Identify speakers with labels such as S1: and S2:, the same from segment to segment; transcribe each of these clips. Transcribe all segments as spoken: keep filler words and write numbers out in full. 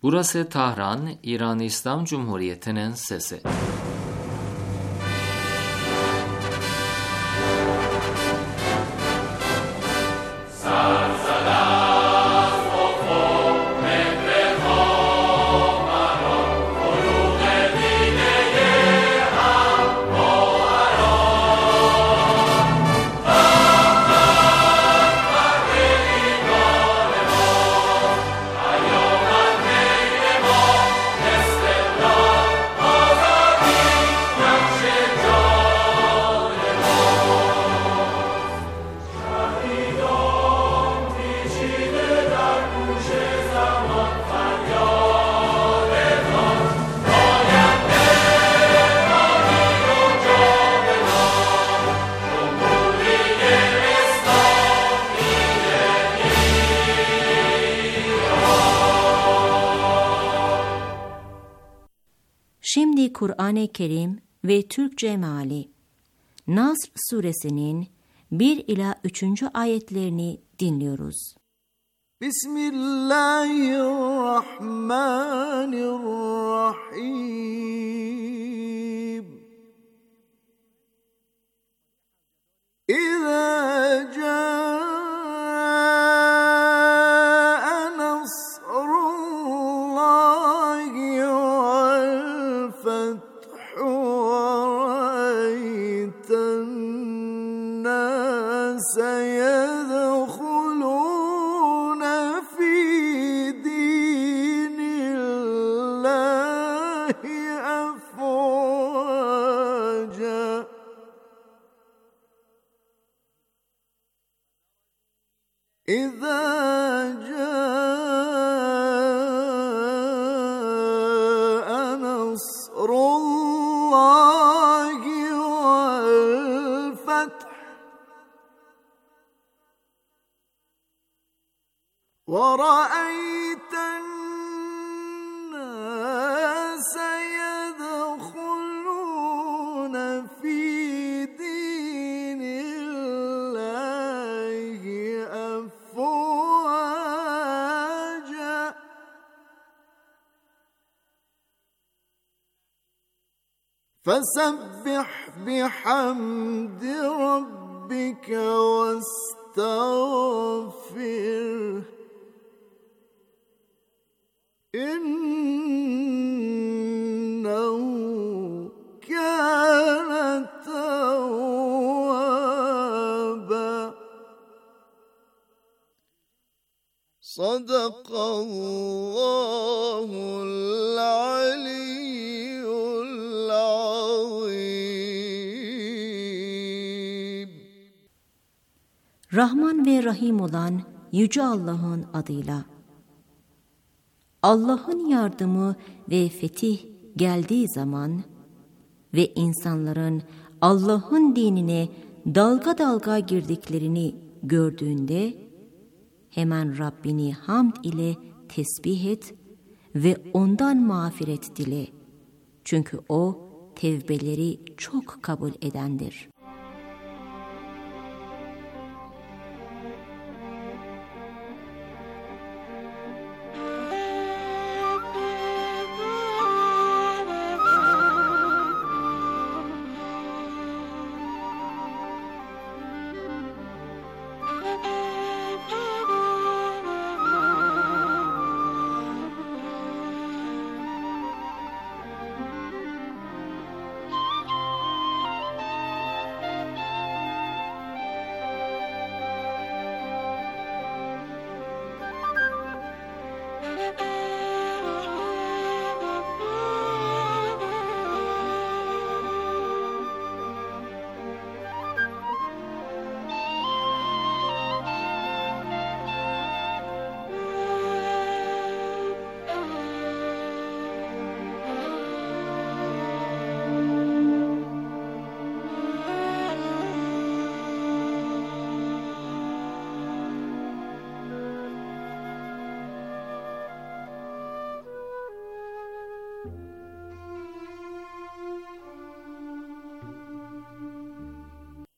S1: Burası Tahran, İran İslam Cumhuriyeti'nin sesi.
S2: Şimdi Kur'an-ı Kerim ve Türkçe meali. Nasr suresinin bir ila üçüncü ayetlerini dinliyoruz.
S3: Bismillahirrahmanirrahim. İzâ câ إذا جاء نصر الله والفتح ورأيت الناس يدخلون في دين الله أفواجا فسبح بحمد ربك واستغفره إنه كان توابا صدق الله العلي العظيم.
S2: Rahman ve Rahim olan Yüce Allah'ın adıyla. Allah'ın yardımı ve fetih geldiği zaman ve insanların Allah'ın dinine dalga dalga girdiklerini gördüğünde hemen Rabbini hamd ile tesbih et ve ondan mağfiret dile. Çünkü o tevbeleri çok kabul edendir.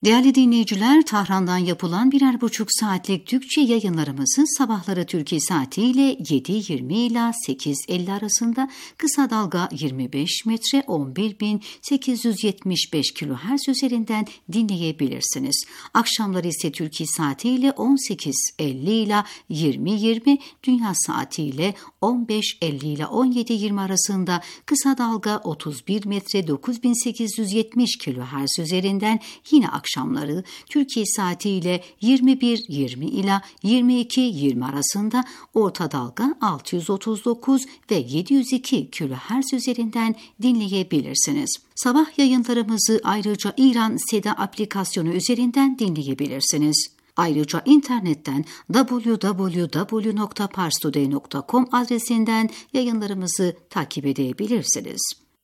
S4: Değerli dinleyiciler, Tahran'dan yapılan birer buçuk saatlik Türkçe yayınlarımızı sabahları Türkiye saatiyle yedi yirmi ila sekiz elli arasında kısa dalga yirmi beş metre on bir bin sekiz yüz yetmiş beş kilohertz üzerinden dinleyebilirsiniz. Akşamları ise Türkiye saatiyle on sekiz elli ila yirmi yirmi, dünya saatiyle on beş elli ila on yedi yirmi arasında kısa dalga otuz bir metre dokuz bin sekiz yüz yetmiş kilohertz üzerinden yine akşamları Türkiye saatiyle yirmi bir yirmi ila yirmi iki yirmi arasında orta dalga altı yüz otuz dokuz ve yedi yüz iki kilohertz üzerinden dinleyebilirsiniz. Sabah yayınlarımızı ayrıca İran Seda aplikasyonu üzerinden dinleyebilirsiniz. Ayrıca internetten double-u double-u double-u nokta pars today nokta com adresinden yayınlarımızı takip edebilirsiniz.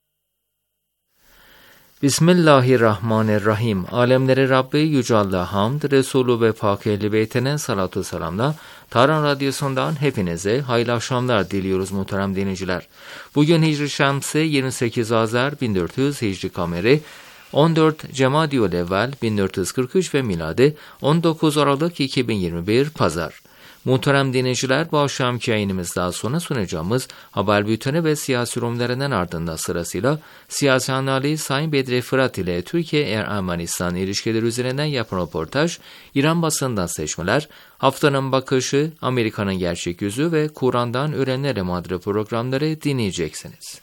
S1: Bismillahirrahmanirrahim. Alemleri Rabbi Yüce Allah'a hamd, Resulü ve Pak Ehl-i Beyt'ine salatu selamla Tahran Radyosu'ndan hepinize hayırlı akşamlar diliyoruz muhterem dinleyiciler. Bugün Hicri Şemsi yirmi sekiz Azar bin dört yüz, Hicri Kameri on dört Cemadiyül Evvel bin dört yüz kırk üç ve miladi on dokuz Aralık iki bin yirmi bir Pazar. Muhterem dinleyiciler, bu akşamki yayınımızdan sonra sunacağımız haber bülteni ve siyasi yorumlarının ardından sırasıyla siyasi analiz Sayın Bedri Fırat ile Türkiye-Ermenistan ilişkileri üzerinden yapılan röportaj, İran basından seçmeler, haftanın bakışı, Amerika'nın gerçek yüzü ve Kur'an'dan öğrenilerim adlı programları dinleyeceksiniz.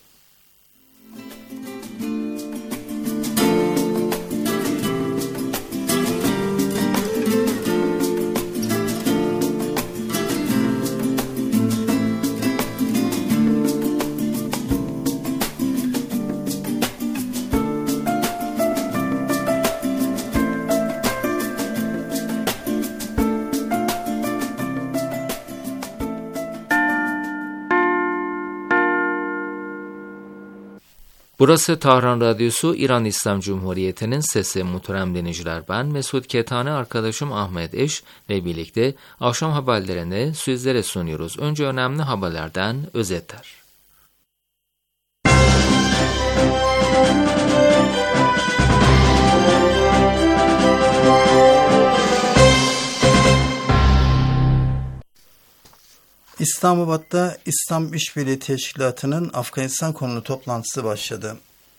S1: Burası Tahran Radyosu, İran İslam Cumhuriyeti'nin sesi. Muhterem dinleyiciler, ben Mesut Ketane, arkadaşım Ahmet Eş ile birlikte akşam haberlerini sizlere sunuyoruz. Önce önemli haberlerden özetler.
S5: İslamabad'da İslam İşbirliği Teşkilatı'nın Afganistan konulu toplantısı başladı.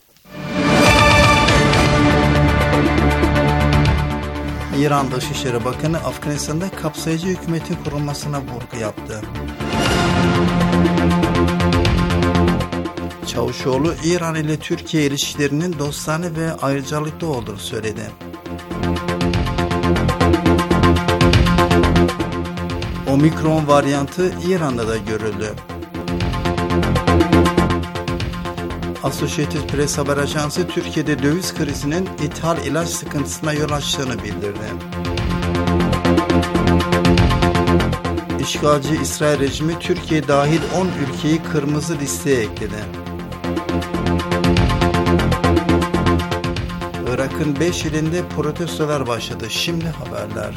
S5: İran Dışişleri Bakanı Afganistan'da kapsayıcı hükümetin kurulmasına vurgu yaptı. Çavuşoğlu, İran ile Türkiye ilişkilerinin dostane ve ayrıcalıklı olduğunu söyledi. Omikron varyantı İran'da da görüldü. Associated Press haber ajansı Türkiye'de döviz krizinin ithal ilaç sıkıntısına yol açtığını bildirdi. İşgalci İsrail rejimi Türkiye dahil on ülkeyi kırmızı listeye ekledi. Irak'ın beş ilinde protestolar başladı. Şimdi haberler.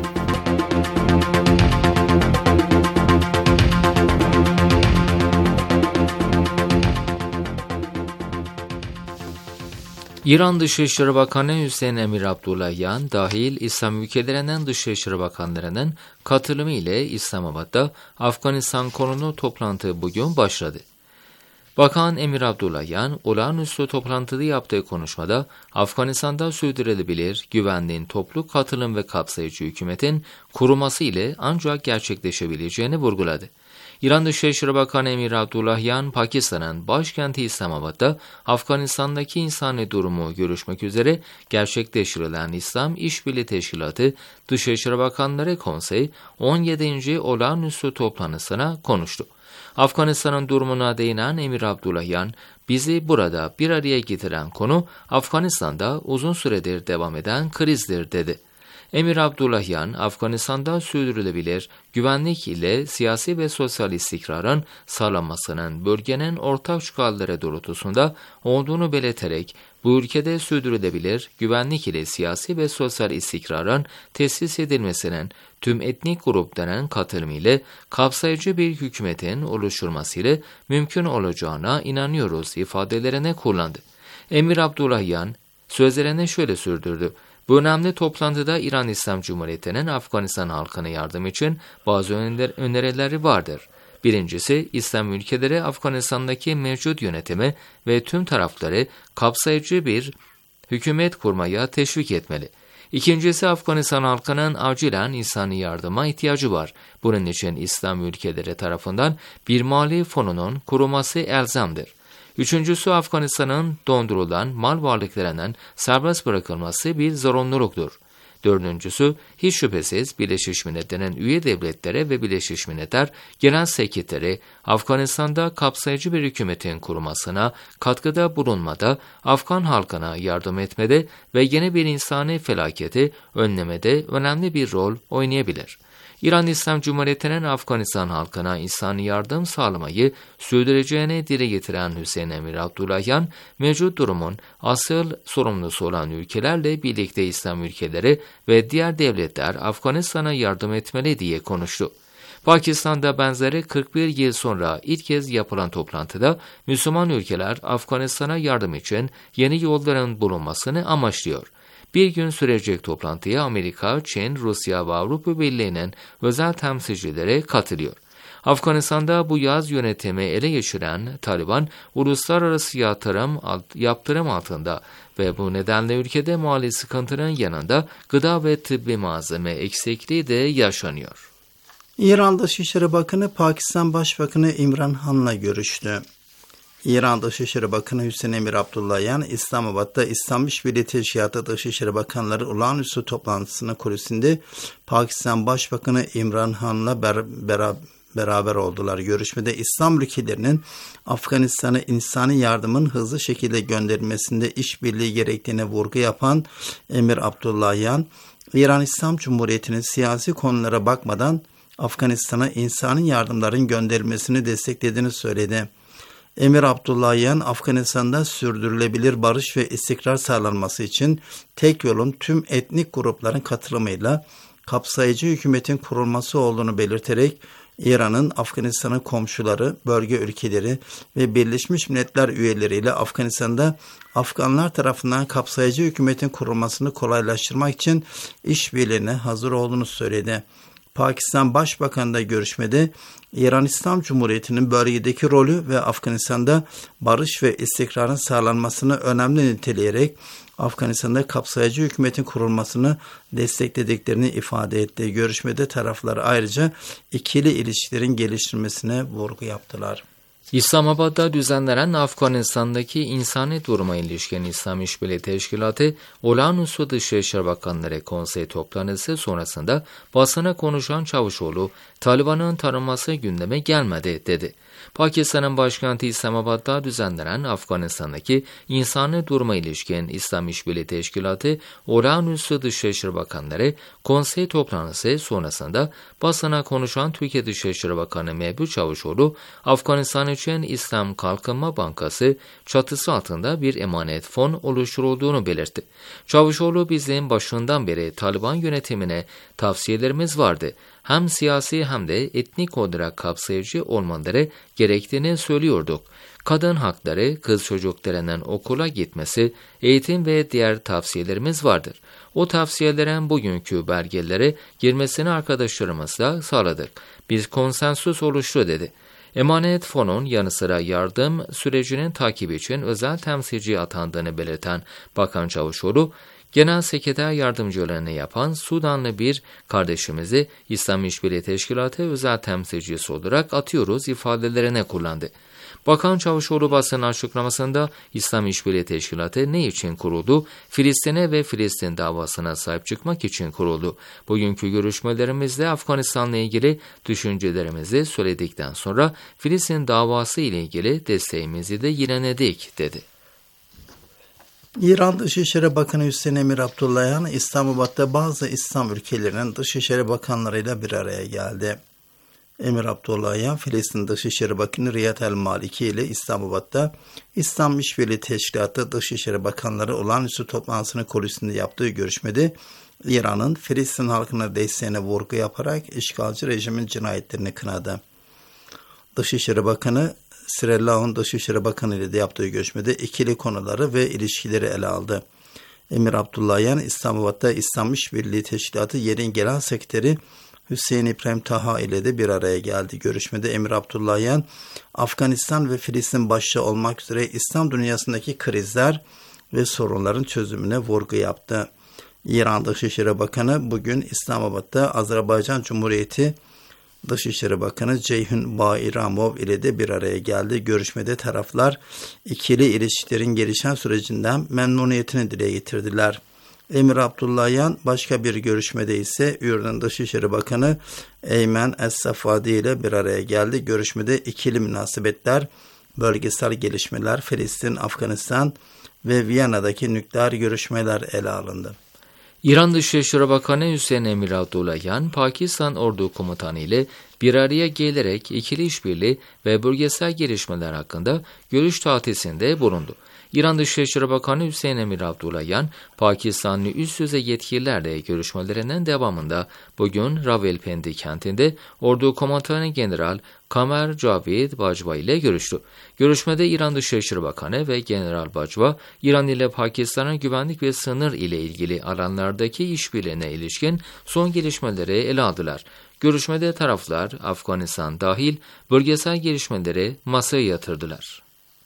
S1: İran Dışişleri Bakanı Hüseyin Emir Abdullahian dahil İslam ülkelerinin Dışişleri Bakanlarının katılımı ile İslamabad'da Afganistan konulu toplantı bugün başladı. Bakan Emir Abdullahian, olağanüstü toplantıda yaptığı konuşmada Afganistan'da sürdürülebilir, güvenliğin toplu katılım ve kapsayıcı hükümetin kurulması ile ancak gerçekleşebileceğini vurguladı. İran Dışişleri Bakanı Emir Abdullahian, Pakistan'ın başkenti İslamabad'da Afganistan'daki insani durumu görüşmek üzere gerçekleştirilen İslam İşbirliği Teşkilatı Dışişleri Bakanları Konseyi on yedinci olağanüstü toplantısına konuştu. Afganistan'ın durumuna değinen Emir Abdullahian, bizi burada bir araya getiren konu Afganistan'da uzun süredir devam eden krizdir dedi. Emir Abdullahian, Afganistan'da sürdürülebilir güvenlik ile siyasi ve sosyal istikrarın sağlanmasının bölgenin ortak çıkarları doğrultusunda olduğunu belirterek, bu ülkede sürdürülebilir güvenlik ile siyasi ve sosyal istikrarın tesis edilmesinin tüm etnik grupların katılımı ile kapsayıcı bir hükümetin oluşturmasıyla mümkün olacağına inanıyoruz ifadelerine kullandı. Emir Abdullahian sözlerine şöyle sürdürdü. Bu önemli toplantıda İran İslam Cumhuriyeti'nin Afganistan halkına yardım için bazı öner- önerileri vardır. Birincisi, İslam ülkeleri Afganistan'daki mevcut yönetimi ve tüm tarafları kapsayıcı bir hükümet kurmaya teşvik etmeli. İkincisi, Afganistan halkının acilen insani yardıma ihtiyacı var. Bunun için İslam ülkeleri tarafından bir mali fonunun kurulması elzemdir. Üçüncüsü, Afganistan'ın dondurulan mal varlıklarının serbest bırakılması bir zorunluluktur. Dördüncüsü, hiç şüphesiz Birleşmiş Milletler'in üye devletlere ve Birleşmiş Milletler Genel Sekreteri Afganistan'da kapsayıcı bir hükümetin kurulmasına katkıda bulunmada, Afgan halkına yardım etmede ve yeni bir insani felaketi önlemede önemli bir rol oynayabilir. İran İslam Cumhuriyeti'nin Afganistan halkına insani yardım sağlamayı sürdüreceğini dile getiren Hüseyin Emir Abdullahian, mevcut durumun asıl sorumlusu olan ülkelerle birlikte İslam ülkeleri ve diğer devletler Afganistan'a yardım etmeli diye konuştu. Pakistan'da benzeri kırk bir yıl sonra ilk kez yapılan toplantıda Müslüman ülkeler Afganistan'a yardım için yeni yolların bulunmasını amaçlıyor. Bir gün sürecek toplantıya Amerika, Çin, Rusya ve Avrupa Birliği'nin özel temsilcileri katılıyor. Afganistan'da bu yaz yönetimi ele geçiren Taliban, uluslararası yatırım, yaptırım altında ve bu nedenle ülkede mali sıkıntının yanında gıda ve tıbbi malzeme eksikliği de yaşanıyor.
S5: İran Dışişleri Bakanı Pakistan Başbakanı İmran Han'la görüştü. İran Dışişleri Bakanı Hüseyin Emir Abdullahian, İslamabad'da İslam İşbirliği Teşkilatı Dışişleri Bakanları olağanüstü toplantısının kulisinde Pakistan Başbakanı İmran Han'la ber- ber- beraber oldular. Görüşmede İslam ülkelerinin Afganistan'a insani yardımın hızlı şekilde gönderilmesinde işbirliği gerektiğine vurgu yapan Emir Abdullahian, İran İslam Cumhuriyeti'nin siyasi konulara bakmadan Afganistan'a insani yardımların gönderilmesini desteklediğini söyledi. Emir Abdullahian, Afganistan'da sürdürülebilir barış ve istikrar sağlanması için tek yolun tüm etnik grupların katılımıyla kapsayıcı hükümetin kurulması olduğunu belirterek, İran'ın Afganistan'ın komşuları, bölge ülkeleri ve Birleşmiş Milletler üyeleriyle Afganistan'da Afganlar tarafından kapsayıcı hükümetin kurulmasını kolaylaştırmak için işbirliğine hazır olduğunu söyledi. Pakistan Başbakanı da görüşmede İran İslam Cumhuriyeti'nin bölgedeki rolü ve Afganistan'da barış ve istikrarın sağlanmasını önemli niteleyerek Afganistan'da kapsayıcı hükümetin kurulmasını desteklediklerini ifade etti. Görüşmede taraflar ayrıca ikili ilişkilerin geliştirilmesine vurgu yaptılar.
S1: İslamabad'da düzenlenen Afganistan'daki insani duruma ilişkin İslam İşbirliği Teşkilatı Olağanüstü Dışişleri Bakanları Konseyi toplantısı sonrasında basına konuşan Çavuşoğlu, Taliban'ın tanınması gündeme gelmedi dedi. Pakistan'ın başkenti İslamabad'da düzenlenen Afganistan'daki insani duruma ilişkin İslam İşbirliği Teşkilatı Olağanüstü Dışişleri Bakanları Konsey toplantısı sonrasında basına konuşan Türkiye Dışişleri Bakanı Mevlüt Çavuşoğlu, Afganistan için İslam Kalkınma Bankası çatısı altında bir emanet fon oluşturulduğunu belirtti. Çavuşoğlu, bizim başından beri Taliban yönetimine tavsiyelerimiz vardı. Hem siyasi hem de etnik olarak kapsayıcı olmaları gerektiğini söylüyorduk. Kadın hakları, kız çocuklarının okula gitmesi, eğitim ve diğer tavsiyelerimiz vardır. O tavsiyelerin bugünkü belgelere girmesini arkadaşlarımızla sağladık. Biz konsensus oluştu dedi. Emanet fonun yanı sıra yardım sürecinin takibi için özel temsilci atandığını belirten Bakan Çavuşoğlu, Genel Sekreter Yardımcılığını yapan Sudanlı bir kardeşimizi İslam İşbirliği Teşkilatı özel temsilcisi olarak atıyoruz ifadelerine kullandı. Bakan Çavuşoğlu basın açıklamasında İslam İşbirliği Teşkilatı ne için kuruldu? Filistin'e ve Filistin davasına sahip çıkmak için kuruldu. Bugünkü görüşmelerimizde Afganistan'la ilgili düşüncelerimizi söyledikten sonra Filistin davası ile ilgili desteğimizi de yineledik dedi.
S5: İran Dışişleri Bakanı Hüseyin Emir Abdullahian, İslamabad'da bazı İslam ülkelerinin Dışişleri Bakanlarıyla bir araya geldi. Emir Abdullahian, Filistin Dışişleri Bakanı Riyad el-Maliki ile İslamabad'da İslam İşbirliği Teşkilatı Dışişleri Bakanları olağanüstü toplantısının kulisinde yaptığı görüşmede İran'ın Filistin halkına desteğine vurgu yaparak işgalci rejimin cinayetlerini kınadı. Dışişleri Bakanı Sirellah'ın Dışişleri Bakanı ile de yaptığı görüşmede ikili konuları ve ilişkileri ele aldı. Emir Abdullahian, İslamabad'da İslam İşbirliği Teşkilatı Yeni Genel Sekreteri Hüseyin İbrahim Taha ile de bir araya geldi. Görüşmede Emir Abdullahian, Afganistan ve Filistin başta olmak üzere İslam dünyasındaki krizler ve sorunların çözümüne vurgu yaptı. İran Dışişleri Bakanı bugün İslamabad'da Azerbaycan Cumhuriyeti Dışişleri Bakanı Ceyhun Bayramov ile de bir araya geldi. Görüşmede taraflar ikili ilişkilerin gelişen sürecinden memnuniyetini dile getirdiler. Emir Abdullahian başka bir görüşmede ise Ürdün Dışişleri Bakanı Eymen Es-Safadi ile bir araya geldi. Görüşmede ikili münasebetler, bölgesel gelişmeler, Filistin, Afganistan ve Viyana'daki nükleer görüşmeler ele alındı.
S1: İran Dışişleri Bakanı Hüseyin Emir Abdullahian, Pakistan Ordu Komutanı ile bir araya gelerek ikili işbirliği ve bölgesel gelişmeler hakkında görüş tatisinde bulundu. İran Dışişleri Bakanı Hüseyin Emir Abdullahian, Pakistanlı üst düzey yetkililerle görüşmelerinin devamında bugün Rawalpindi kentinde Ordu Komutanı General Kamer Javid Bajwa ile görüştü. Görüşmede İran Dışişleri Bakanı ve General Bajwa, İran ile Pakistan'ın güvenlik ve sınır ile ilgili alanlardaki işbirliğine ilişkin son gelişmeleri ele aldılar. Görüşmede taraflar Afganistan dahil bölgesel gelişmeleri masaya yatırdılar.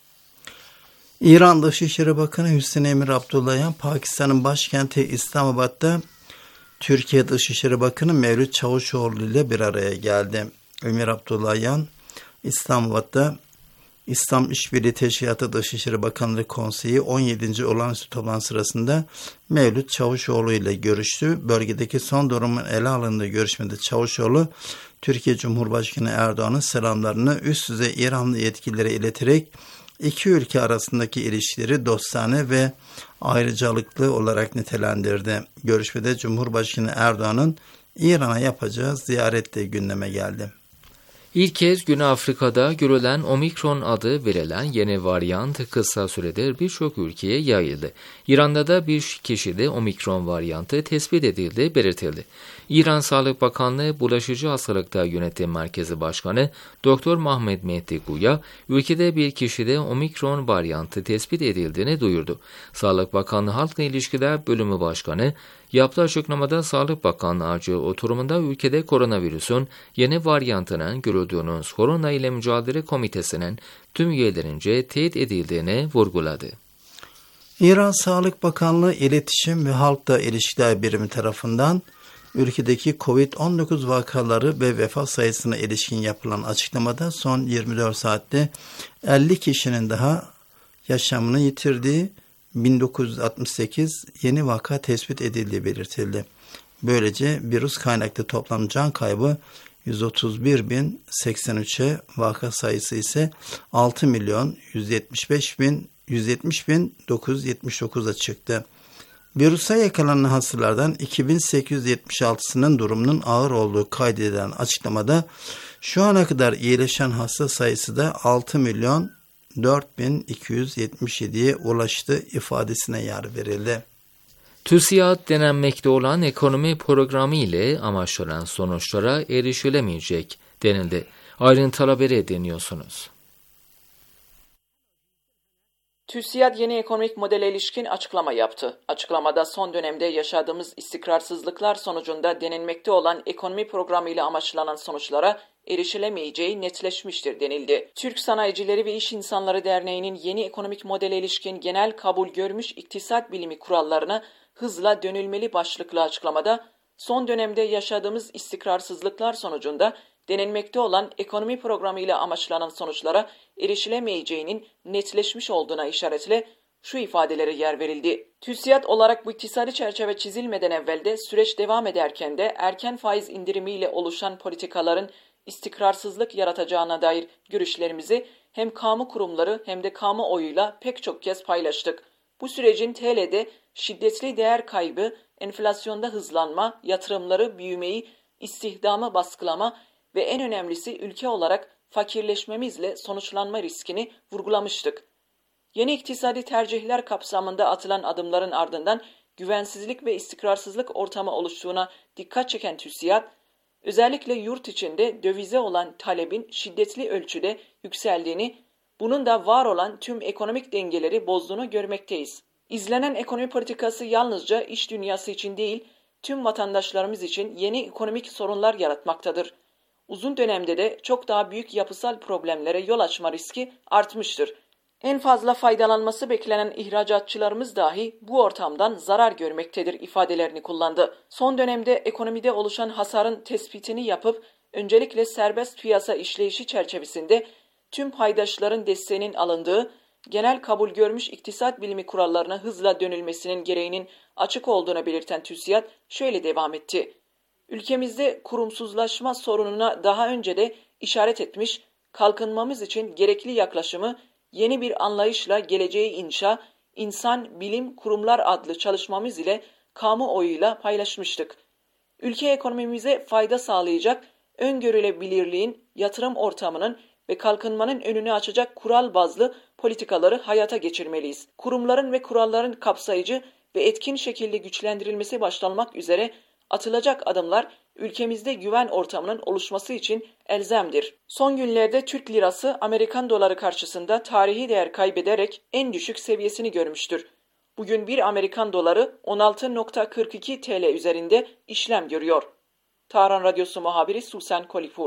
S5: İran Dışişleri Bakanı Hüseyin Emir Abdullahian, Pakistan'ın başkenti İslamabad'da Türkiye Dışişleri Bakanı Mevlüt Çavuşoğlu ile bir araya geldi. Emir Abdullahian, İslamabad'da İslam İşbirliği Teşkilatı Dışişleri Bakanları Konseyi on yedinci olağanüstü toplantı sırasında Mevlüt Çavuşoğlu ile görüştü. Bölgedeki son durumun ele alındığı görüşmede Çavuşoğlu, Türkiye Cumhurbaşkanı Erdoğan'ın selamlarını üst düzey İranlı yetkililere ileterek İki ülke arasındaki ilişkileri dostane ve ayrıcalıklı olarak nitelendirdi. Görüşmede Cumhurbaşkanı Erdoğan'ın İran'a yapacağı ziyaret de gündeme geldi.
S1: İlk kez Güney Afrika'da görülen Omikron adı verilen yeni varyant kısa süredir birçok ülkeye yayıldı. İran'da da bir kişide Omikron varyantı tespit edildiği belirtildi. İran Sağlık Bakanlığı Bulaşıcı Hastalıklar Yönetim Merkezi Başkanı Doktor Mahmet Mehdi Guya, ülkede bir kişide Omikron varyantı tespit edildiğini duyurdu. Sağlık Bakanlığı Halkla İlişkiler Bölümü Başkanı yaptığı açıklamada Sağlık Bakanlığı acil oturumunda ülkede koronavirüsün yeni varyantının görüldüğünün Korona ile Mücadele Komitesi'nin tüm üyelerince teyit edildiğini vurguladı.
S5: İran Sağlık Bakanlığı İletişim ve Halkla İlişkiler Birimi tarafından ülkedeki kovid on dokuz vakaları ve vefat sayısına ilişkin yapılan açıklamada son yirmi dört saatte elli kişinin daha yaşamını yitirdiği, bin dokuz yüz altmış sekiz yeni vaka tespit edildiği belirtildi. Böylece virüs kaynaklı toplam can kaybı yüz otuz bir bin seksen üçe, vaka sayısı ise altı milyon yüz yetmiş beş bin yüz yetmiş bin dokuz yüz yetmiş dokuza çıktı. Virüse yakalanan hastalardan iki bin sekiz yüz yetmiş altısının durumunun ağır olduğu kaydedilen açıklamada şu ana kadar iyileşen hasta sayısı da altı milyon dört bin iki yüz yetmiş yediye ulaştı ifadesine yer verildi.
S1: TÜSİAD denenmekte olan ekonomi programı ile amaçlanan sonuçlara erişilemeyecek denildi. Ayrıntılı haberi dinliyorsunuz.
S6: TÜSİAD yeni ekonomik modele ilişkin açıklama yaptı. Açıklamada son dönemde yaşadığımız istikrarsızlıklar sonucunda denenmekte olan ekonomi programı ile amaçlanan sonuçlara erişilemeyeceği netleşmiştir denildi. Türk Sanayicileri ve İş İnsanları Derneği'nin yeni ekonomik modele ilişkin genel kabul görmüş iktisat bilimi kurallarına hızla dönülmeli başlıklı açıklamada, son dönemde yaşadığımız istikrarsızlıklar sonucunda denenmekte olan ekonomi programı ile amaçlanan sonuçlara erişilemeyeceğinin netleşmiş olduğuna işaretle şu ifadelere yer verildi. TÜSİAD olarak bu iktisadi çerçeve çizilmeden evvel de süreç devam ederken de erken faiz indirimiyle oluşan politikaların istikrarsızlık yaratacağına dair görüşlerimizi hem kamu kurumları hem de kamuoyuyla pek çok kez paylaştık. Bu sürecin T L'de şiddetli değer kaybı, enflasyonda hızlanma, yatırımları büyümeyi, istihdamı baskılama ve en önemlisi ülke olarak fakirleşmemizle sonuçlanma riskini vurgulamıştık. Yeni iktisadi tercihler kapsamında atılan adımların ardından güvensizlik ve istikrarsızlık ortamı oluştuğuna dikkat çeken TÜSİAD, özellikle yurt içinde dövize olan talebin şiddetli ölçüde yükseldiğini, bunun da var olan tüm ekonomik dengeleri bozduğunu görmekteyiz İzlenen ekonomi politikası yalnızca iş dünyası için değil, tüm vatandaşlarımız için yeni ekonomik sorunlar yaratmaktadır. Uzun dönemde de çok daha büyük yapısal problemlere yol açma riski artmıştır. En fazla faydalanması beklenen ihracatçılarımız dahi bu ortamdan zarar görmektedir ifadelerini kullandı. Son dönemde ekonomide oluşan hasarın tespitini yapıp öncelikle serbest piyasa işleyişi çerçevesinde tüm paydaşların desteğinin alındığı, genel kabul görmüş iktisat bilimi kurallarına hızla dönülmesinin gereğinin açık olduğunu belirten TÜSİAD şöyle devam etti. Ülkemizde kurumsuzlaşma sorununa daha önce de işaret etmiş, kalkınmamız için gerekli yaklaşımı yeni bir anlayışla geleceği inşa, insan, bilim, kurumlar adlı çalışmamız ile kamuoyuyla paylaşmıştık. Ülke ekonomimize fayda sağlayacak, öngörülebilirliğin, yatırım ortamının ve kalkınmanın önünü açacak kural bazlı politikaları hayata geçirmeliyiz. Kurumların ve kuralların kapsayıcı ve etkin şekilde güçlendirilmesi başlanmak üzere atılacak adımlar ülkemizde güven ortamının oluşması için elzemdir. Son günlerde Türk lirası Amerikan doları karşısında tarihi değer kaybederek en düşük seviyesini görmüştür. Bugün bir Amerikan doları on altı virgül kırk iki T L üzerinde işlem görüyor. Tahran Radyosu muhabiri Susan Kolipur.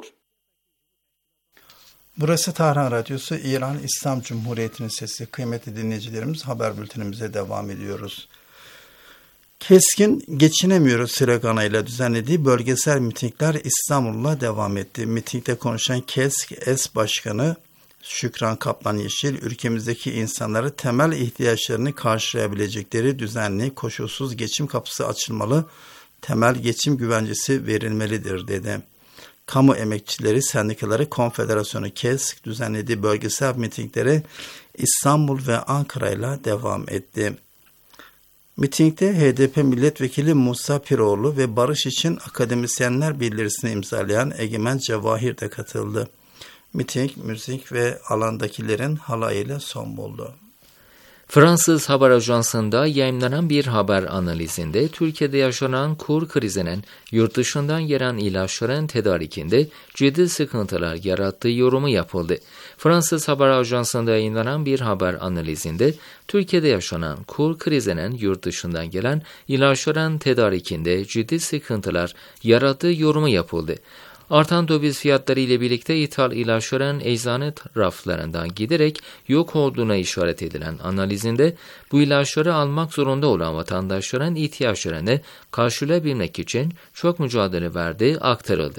S5: Burası Tahran Radyosu, İran İslam Cumhuriyeti'nin sesi. Kıymetli dinleyicilerimiz, haber bültenimize devam ediyoruz. Keskin geçinemiyoruz sloganıyla düzenlediği bölgesel mitingler İstanbul'la devam etti. Mitingde konuşan KESK Es Başkanı Şükran Kaplan Yeşil, ülkemizdeki insanları temel ihtiyaçlarını karşılayabilecekleri düzenli, koşulsuz geçim kapısı açılmalı, temel geçim güvencesi verilmelidir dedi. Kamu Emekçileri Sendikaları Konfederasyonu KESK düzenlediği bölgesel mitinglere İstanbul ve Ankara ile devam etti. Mitingde H D P Milletvekili Musa Piroğlu ve Barış İçin Akademisyenler Bildirisini imzalayan Egemen Cevahir de katıldı. Miting, müzik ve alandakilerin halayıyla son buldu.
S1: Fransız haber ajansında yayınlanan bir haber analizinde Türkiye'de yaşanan kur krizinin yurt dışından gelen ilaçların tedarikinde ciddi sıkıntılar yarattığı yorumu yapıldı. Fransız haber ajansında yayınlanan bir haber analizinde Türkiye'de yaşanan kur krizinin yurt dışından gelen ilaçların tedarikinde ciddi sıkıntılar yarattığı yorumu yapıldı. Artan döviz fiyatları ile birlikte ithal ilaçların eczane raflarından giderek yok olduğuna işaret edilen analizinde bu ilaçları almak zorunda olan vatandaşların ihtiyaçlarını karşılayabilmek için çok mücadele verdiği aktarıldı.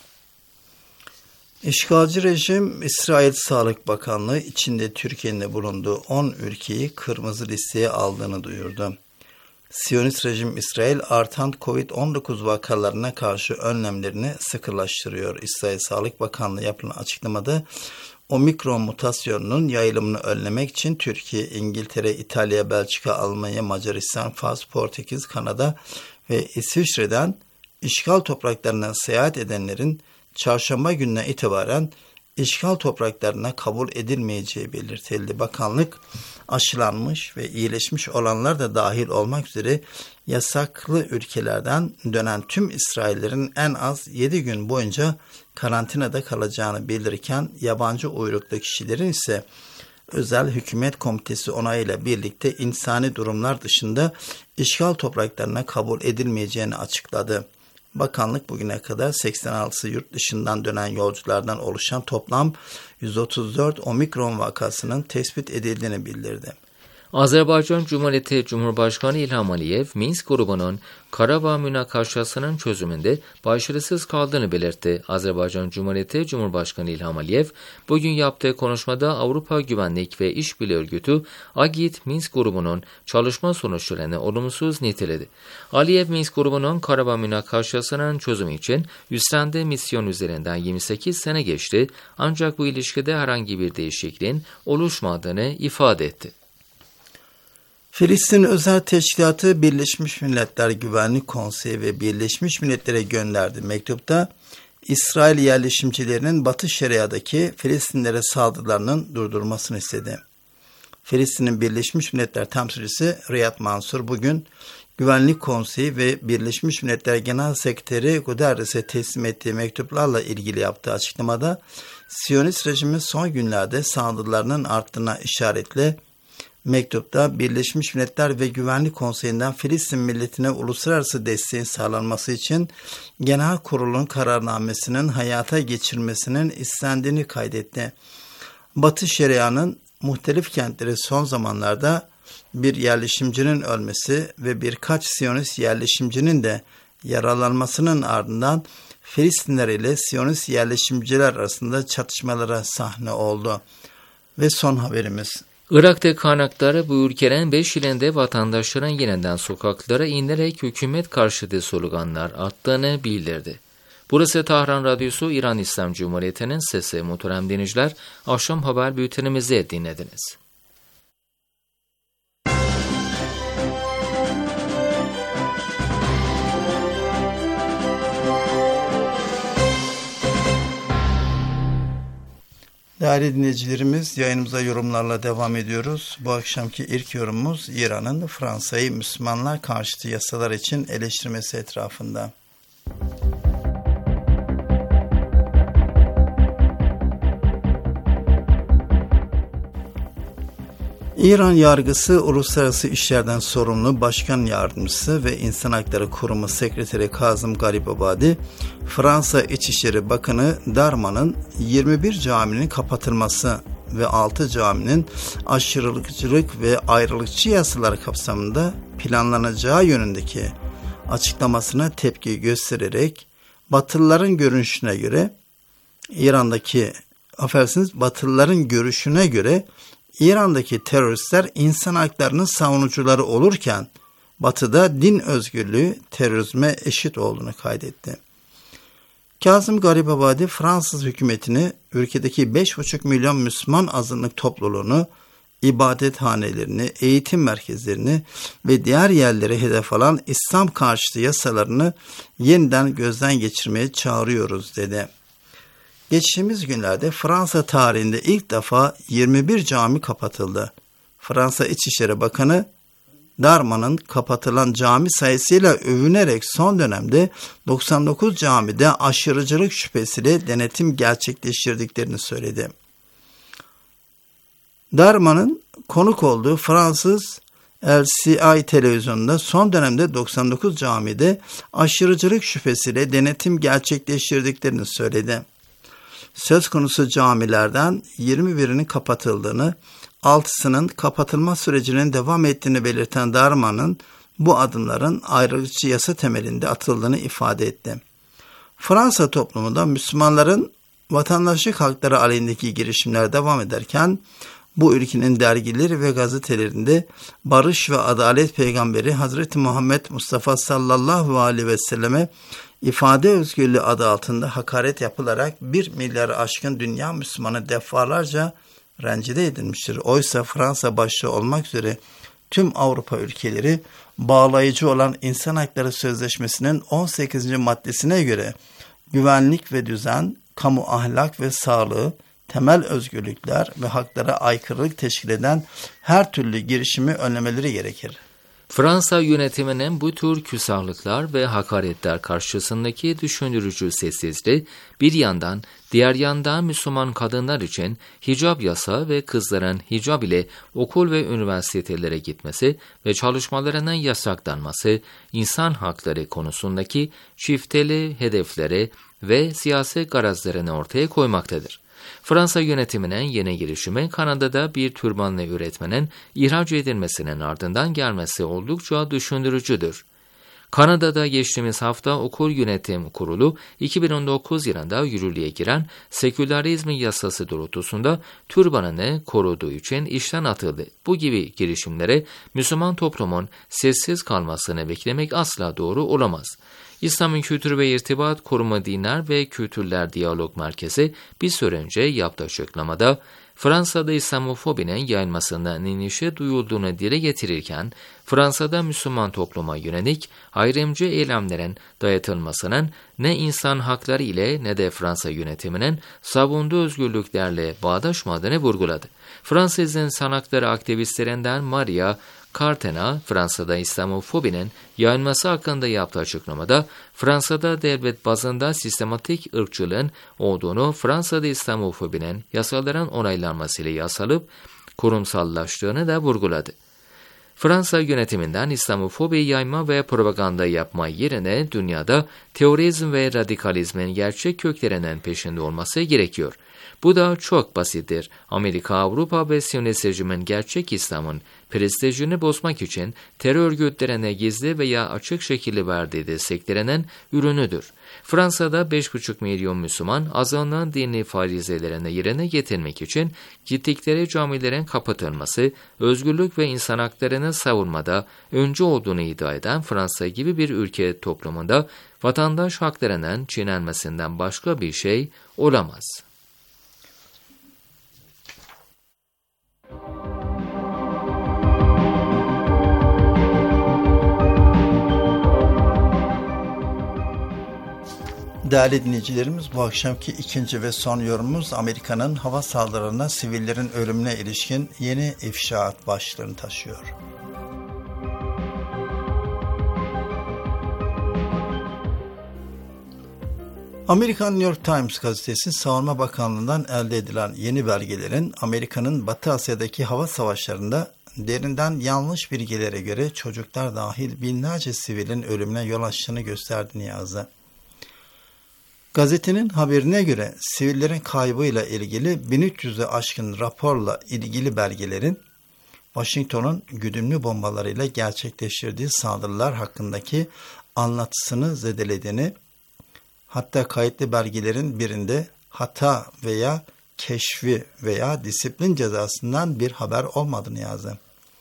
S5: İşgalci rejim, İsrail Sağlık Bakanlığı içinde Türkiye'nin bulunduğu on ülkeyi kırmızı listeye aldığını duyurdu. Siyonist rejim İsrail artan kovid on dokuz vakalarına karşı önlemlerini sıkılaştırıyor. İsrail Sağlık Bakanlığı yapılan açıklamada omikron mutasyonunun yayılımını önlemek için Türkiye, İngiltere, İtalya, Belçika, Almanya, Macaristan, Fas, Portekiz, Kanada ve İsviçre'den işgal topraklarına seyahat edenlerin çarşamba gününe itibaren işgal topraklarına kabul edilmeyeceği belirtildi. Bakanlık aşılanmış ve iyileşmiş olanlar da dahil olmak üzere yasaklı ülkelerden dönen tüm İsraillerin en az yedi gün boyunca karantinada kalacağını bildirirken yabancı uyruklu kişilerin ise özel hükümet komitesi onayıyla birlikte insani durumlar dışında işgal topraklarına kabul edilmeyeceğini açıkladı. Bakanlık bugüne kadar seksen altısı yurt dışından dönen yolculardan oluşan toplam yüz otuz dört omikron vakasının tespit edildiğini bildirdi.
S1: Azerbaycan Cumhuriyeti Cumhurbaşkanı İlham Aliyev, Minsk grubunun Karabağ münakaşasının çözümünde başarısız kaldığını belirtti. Azerbaycan Cumhuriyeti Cumhurbaşkanı İlham Aliyev, bugün yaptığı konuşmada Avrupa Güvenlik ve İşbirliği Örgütü A G İ T Minsk grubunun çalışma sonuçlarını olumsuz niteledi. Aliyev, Minsk grubunun Karabağ münakaşasının çözümü için üstlendiği misyon üzerinden yirmi sekiz sene geçti, ancak bu ilişkide herhangi bir değişikliğin oluşmadığını ifade etti.
S5: Filistin Özel Teşkilatı Birleşmiş Milletler Güvenlik Konseyi ve Birleşmiş Milletler'e gönderdiği mektupta İsrail yerleşimcilerinin Batı Şeria'daki Filistinlere saldırılarının durdurulmasını istedi. Filistin'in Birleşmiş Milletler temsilcisi Riyad Mansur bugün Güvenlik Konseyi ve Birleşmiş Milletler Genel Sekreteri Guterres'e teslim ettiği mektuplarla ilgili yaptığı açıklamada Siyonist rejimin son günlerde saldırılarının arttığına işaretle Mektupta Birleşmiş Milletler ve Güvenlik Konseyi'nden Filistin milletine uluslararası desteğin sağlanması için Genel Kurul'un kararnamesinin hayata geçirmesinin istendiğini kaydetti. Batı Şeria'nın muhtelif kentleri son zamanlarda bir yerleşimcinin ölmesi ve birkaç Siyonist yerleşimcinin de yaralanmasının ardından Filistinler ile Siyonist yerleşimciler arasında çatışmalara sahne oldu. Ve son haberimiz.
S1: Irak'ta kaynakları bu ülkenin beş ilinde vatandaşların yeniden sokaklara inerek hükümet karşıtı sloganlar attığını bildirdi. Burası Tahran Radyosu, İran İslam Cumhuriyeti'nin sesi. Muhterem dinleyiciler, akşam haber bültenimizi dinlediniz.
S5: Değerli dinleyicilerimiz, yayınımıza yorumlarla devam ediyoruz. Bu akşamki ilk yorumumuz İran'ın Fransa'yı Müslümanlar karşıtı yasalar için eleştirmesi etrafında. İran yargısı uluslararası işlerden sorumlu başkan yardımcısı ve İnsan Hakları Kurumu Sekreteri Kazım Garibabadi, Fransa İçişleri Bakanı Darman'ın yirmi bir caminin kapatılması ve altı caminin aşırılıkçılık ve ayrılıkçı yasalar kapsamında planlanacağı yönündeki açıklamasına tepki göstererek Batılıların görüşüne göre İran'daki affedersiniz Batılıların görüşüne göre İran'daki teröristler insan haklarının savunucuları olurken Batı'da din özgürlüğü terörizme eşit olduğunu kaydetti. Kazım Garibabadi, Fransız hükümetini ülkedeki beş buçuk milyon Müslüman azınlık topluluğunu, ibadethanelerini, eğitim merkezlerini ve diğer yerleri hedef alan İslam karşıtı yasalarını yeniden gözden geçirmeye çağırıyoruz dedi. Geçtiğimiz günlerde Fransa tarihinde ilk defa yirmi bir cami kapatıldı. Fransa İçişleri Bakanı Darman'ın kapatılan cami sayısıyla övünerek son dönemde doksan dokuz camide aşırıcılık şüphesiyle denetim gerçekleştirdiklerini söyledi. Darman'ın konuk olduğu Fransız L C I televizyonunda son dönemde doksan dokuz camide aşırıcılık şüphesiyle denetim gerçekleştirdiklerini söyledi. Söz konusu camilerden yirmi birinin kapatıldığını, altısının kapatılma sürecinin devam ettiğini belirten Darman'ın bu adımların ayrılıkçı yasa temelinde atıldığını ifade etti. Fransa toplumunda Müslümanların vatandaşlık hakları aleyhindeki girişimler devam ederken, bu ülkenin dergileri ve gazetelerinde barış ve adalet peygamberi Hazreti Muhammed Mustafa sallallahu aleyhi ve selleme ifade özgürlüğü adı altında hakaret yapılarak bir milyarı aşkın dünya Müslümanı defalarca rencide edilmiştir. Oysa Fransa başta olmak üzere tüm Avrupa ülkeleri bağlayıcı olan İnsan Hakları Sözleşmesi'nin on sekizinci maddesine göre güvenlik ve düzen, kamu ahlak ve sağlığı, temel özgürlükler ve haklara aykırılık teşkil eden her türlü girişimi önlemeleri gerekir.
S1: Fransa yönetiminin bu tür küstahlıklar ve hakaretler karşısındaki düşündürücü sessizliği bir yandan, diğer yandan Müslüman kadınlar için hicab yasa ve kızların hicab ile okul ve üniversitelere gitmesi ve çalışmalarının yasaklanması, insan hakları konusundaki çifteli hedefleri ve siyasi garazlarını ortaya koymaktadır. Fransa yönetiminin yeni girişimi Kanada'da bir türbanlı üretmenin ihraç edilmesinin ardından gelmesi oldukça düşündürücüdür. Kanada'da geçtiğimiz hafta Okul Yönetim Kurulu iki bin on dokuz yılında yürürlüğe giren sekülerizmi yasası doğrultusunda türbanını koruduğu için işten atıldı. Bu gibi girişimlere Müslüman toplumun sessiz kalmasını beklemek asla doğru olamaz. İslam'ın Kültür ve İrtibat Koruma Dinler ve Kültürler Diyalog Merkezi bir süre önce yaptığı açıklamada, Fransa'da İslamofobinin yayılmasından endişe duyulduğunu dile getirirken, Fransa'da Müslüman topluma yönelik ayrımcı eylemlerin dayatılmasının ne insan hakları ile ne de Fransa yönetiminin savunduğu özgürlüklerle bağdaşmadığını vurguladı. Fransız insan hakları aktivistlerinden Maria Cartena, Fransa'da İslamofobinin yayılması hakkında yaptığı açıklamada, Fransa'da devlet bazında sistematik ırkçılığın olduğunu, Fransa'da İslamofobinin yasaların onaylanmasıyla yasalıp, kurumsallaştığını da vurguladı. Fransa yönetiminden İslamofobi yayma ve propaganda yapma yerine dünyada terörizm ve radikalizmin gerçek köklerinin peşinde olması gerekiyor. Bu da çok basittir. Amerika, Avrupa ve Siyonist rejimin gerçek İslam'ın prestijini bozmak için terör örgütlerine gizli veya açık şekilde verdiği desteklerinin ürünüdür. Fransa'da beş buçuk milyon Müslüman azınlığın dini farizelerini yerine getirmek için gittikleri camilerin kapatılması, özgürlük ve insan haklarını savunmada öncü olduğunu iddia eden Fransa gibi bir ülke toplumunda vatandaş haklarının çiğnenmesinden başka bir şey olamaz.
S5: Değerli dinleyicilerimiz, bu akşamki ikinci ve son yorumumuz Amerika'nın hava saldırılarına sivillerin ölümüne ilişkin yeni ifşaat başlığını taşıyor. Amerikan New York Times gazetesi, Savunma Bakanlığı'ndan elde edilen yeni belgelerin Amerika'nın Batı Asya'daki hava savaşlarında derinden yanlış bilgilere göre çocuklar dahil binlerce sivilin ölümüne yol açtığını gösterdiğini yazdı. Gazetenin haberine göre sivillerin kaybıyla ilgili bin üç yüz'e aşkın raporla ilgili belgelerin Washington'un güdümlü bombalarıyla gerçekleştirdiği saldırılar hakkındaki anlatısını zedelediğini, hatta kayıtlı belgelerin birinde hata veya keşfi veya disiplin cezasından bir haber olmadığını yazdı.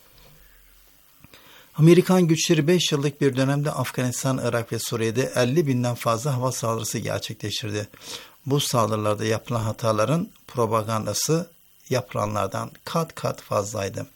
S5: Amerikan güçleri beş yıllık bir dönemde Afganistan, Irak ve Suriye'de elli binden fazla hava saldırısı gerçekleştirdi. Bu saldırılarda yapılan hataların propagandası yapılanlardan kat kat fazlaydı.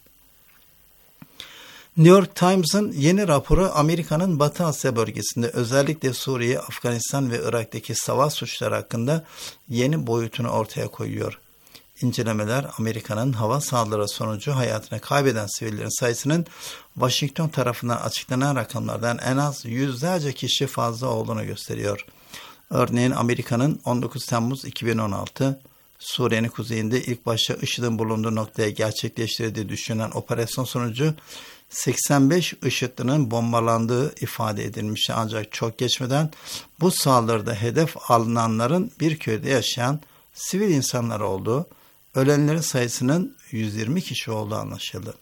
S5: New York Times'ın yeni raporu Amerika'nın Batı Asya bölgesinde özellikle Suriye, Afganistan ve Irak'taki savaş suçları hakkında yeni boyutunu ortaya koyuyor. İncelemeler Amerika'nın hava saldırı sonucu hayatını kaybeden sivillerin sayısının Washington tarafından açıklanan rakamlardan en az yüzlerce kişi fazla olduğunu gösteriyor. Örneğin Amerika'nın on dokuz Temmuz iki bin on altı Suriye'nin kuzeyinde ilk başta IŞİD'in bulunduğu noktaya gerçekleştirdiği düşünülen operasyon sonucu seksen beş IŞİD'linin bombalandığı ifade edilmişti. Ancak çok geçmeden bu saldırıda hedef alınanların bir köyde yaşayan sivil insanlar olduğu, ölenlerin sayısının yüz yirmi kişi olduğu anlaşıldı.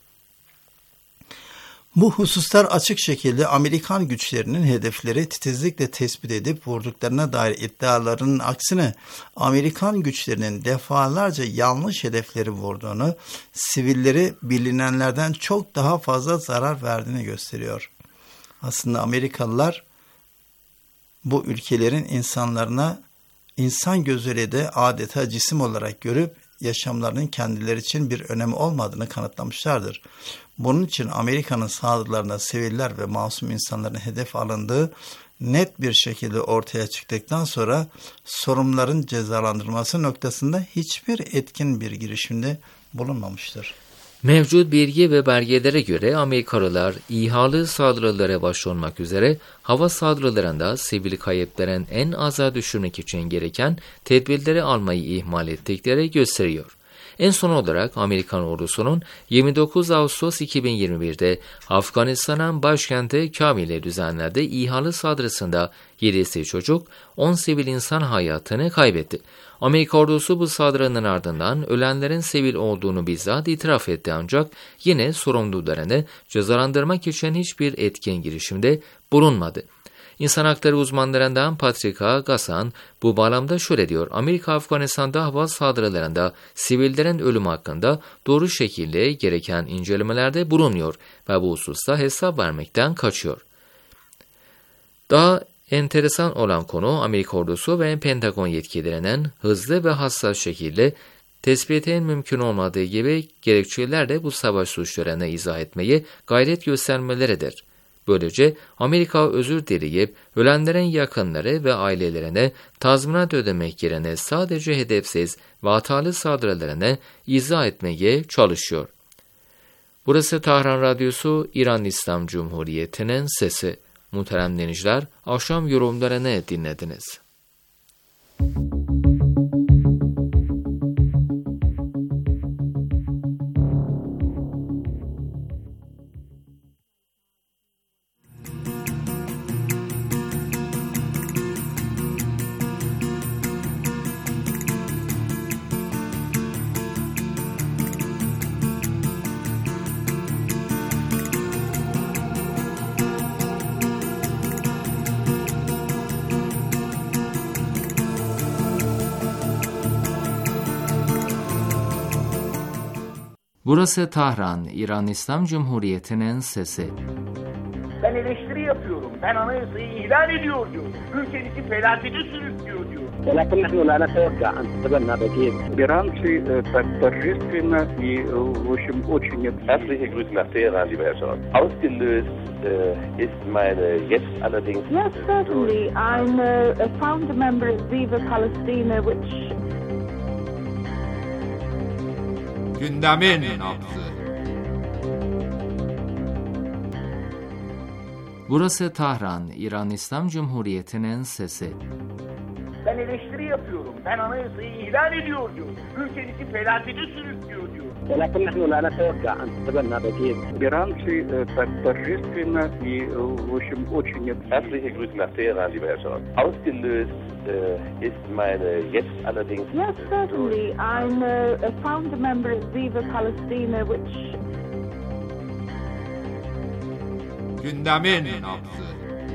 S5: Bu hususlar açık şekilde Amerikan güçlerinin hedefleri titizlikle tespit edip vurduklarına dair iddialarının aksine Amerikan güçlerinin defalarca yanlış hedefleri vurduğunu, sivilleri bilinenlerden çok daha fazla zarar verdiğini gösteriyor. Aslında Amerikalılar bu ülkelerin insanlarına insan gözüyle de adeta cisim olarak görüp yaşamlarının kendileri için bir önemi olmadığını kanıtlamışlardır. Bunun için Amerika'nın saldırılarına siviller ve masum insanların hedef alındığı net bir şekilde ortaya çıktıktan sonra sorumluların cezalandırılması noktasında hiçbir etkin bir girişimde bulunmamıştır.
S1: Mevcut bilgi ve belgelere göre Amerikalılar İHA'lı saldırılara başlamak üzere hava saldırılarında sivil kayıpların en aza düşürmek için gereken tedbirleri almayı ihmal ettikleri gösteriyor. En son olarak Amerikan ordusunun yirmi dokuz Ağustos iki bin yirmi bir'de Afganistan'ın başkenti Kabil'e düzenlediği İHA'lı saldırısında yedisi çocuk, on sivil insan hayatını kaybetti. Amerika ordusu bu saldırının ardından ölenlerin sivil olduğunu bizzat itiraf etti, ancak yine sorumlularını cezalandırmak için hiçbir etkin girişimde bulunmadı. İnsan hakları uzmanlarından Patrick Gassan bu bağlamda şöyle diyor: Amerika Afganistan'da hava saldırılarında sivillerin ölümü hakkında doğru şekilde gereken incelemelerde bulunuyor ve bu hususta hesap vermekten kaçıyor. Daha enteresan olan konu, Amerika ordusu ve Pentagon yetkililerinin hızlı ve hassas şekilde tespitin mümkün olmadığı gibi gerekçelerle bu savaş suçlarını izah etmeyi gayret göstermeleridir. Böylece Amerika özür dileyip ölenlerin yakınları ve ailelerine tazminat ödemek yerine sadece hedefsiz ve hatalı saldırılarını izah etmeye çalışıyor. Burası Tahran Radyosu, İran İslam Cumhuriyeti'nin sesi. Muhterem dinleyiciler, akşam yorumlarını dinlediniz. Burası Tahran, İran İslam Cumhuriyeti'nin sesi.
S7: Ben eleştiri yapıyorum. Ben anayasayı ihlal ediyor diyor. Ülkenizi felakete sürüklüyor diyor.
S8: ولكن نحن لا نتوقع أن تصيبنا بكير.
S9: Иранцы так торжественно и, в общем, очень...
S10: Herzliche Grüße nach Teheran, lieber Herr Scholz. Ausgelöst äh, ist meine jetzt allerdings...
S11: Yes, certainly. I'm a, a founder member of Viva Palestina, which...
S12: Gündemin nabzı.
S1: Burası Tahran, İran İslam Cumhuriyeti'nin sesi.
S7: Ben eleştiri yapıyorum. Ben anayasayı ihlal ediyor diyor. Ülkenizi felakete sürüklüyor diyor.
S8: ولكن نحن لا نتوقع أن تصيبنا بكير.
S9: Иранцы так торжественно и, в общем, очень...
S10: Herzliche Grüße nach Teheran, lieber Herr Scholz. Ausgelöst äh, ist meine jetzt allerdings...
S11: Yes, certainly. I'm a, a founder member of Viva Palestina, which...
S12: Gündemin nabzı.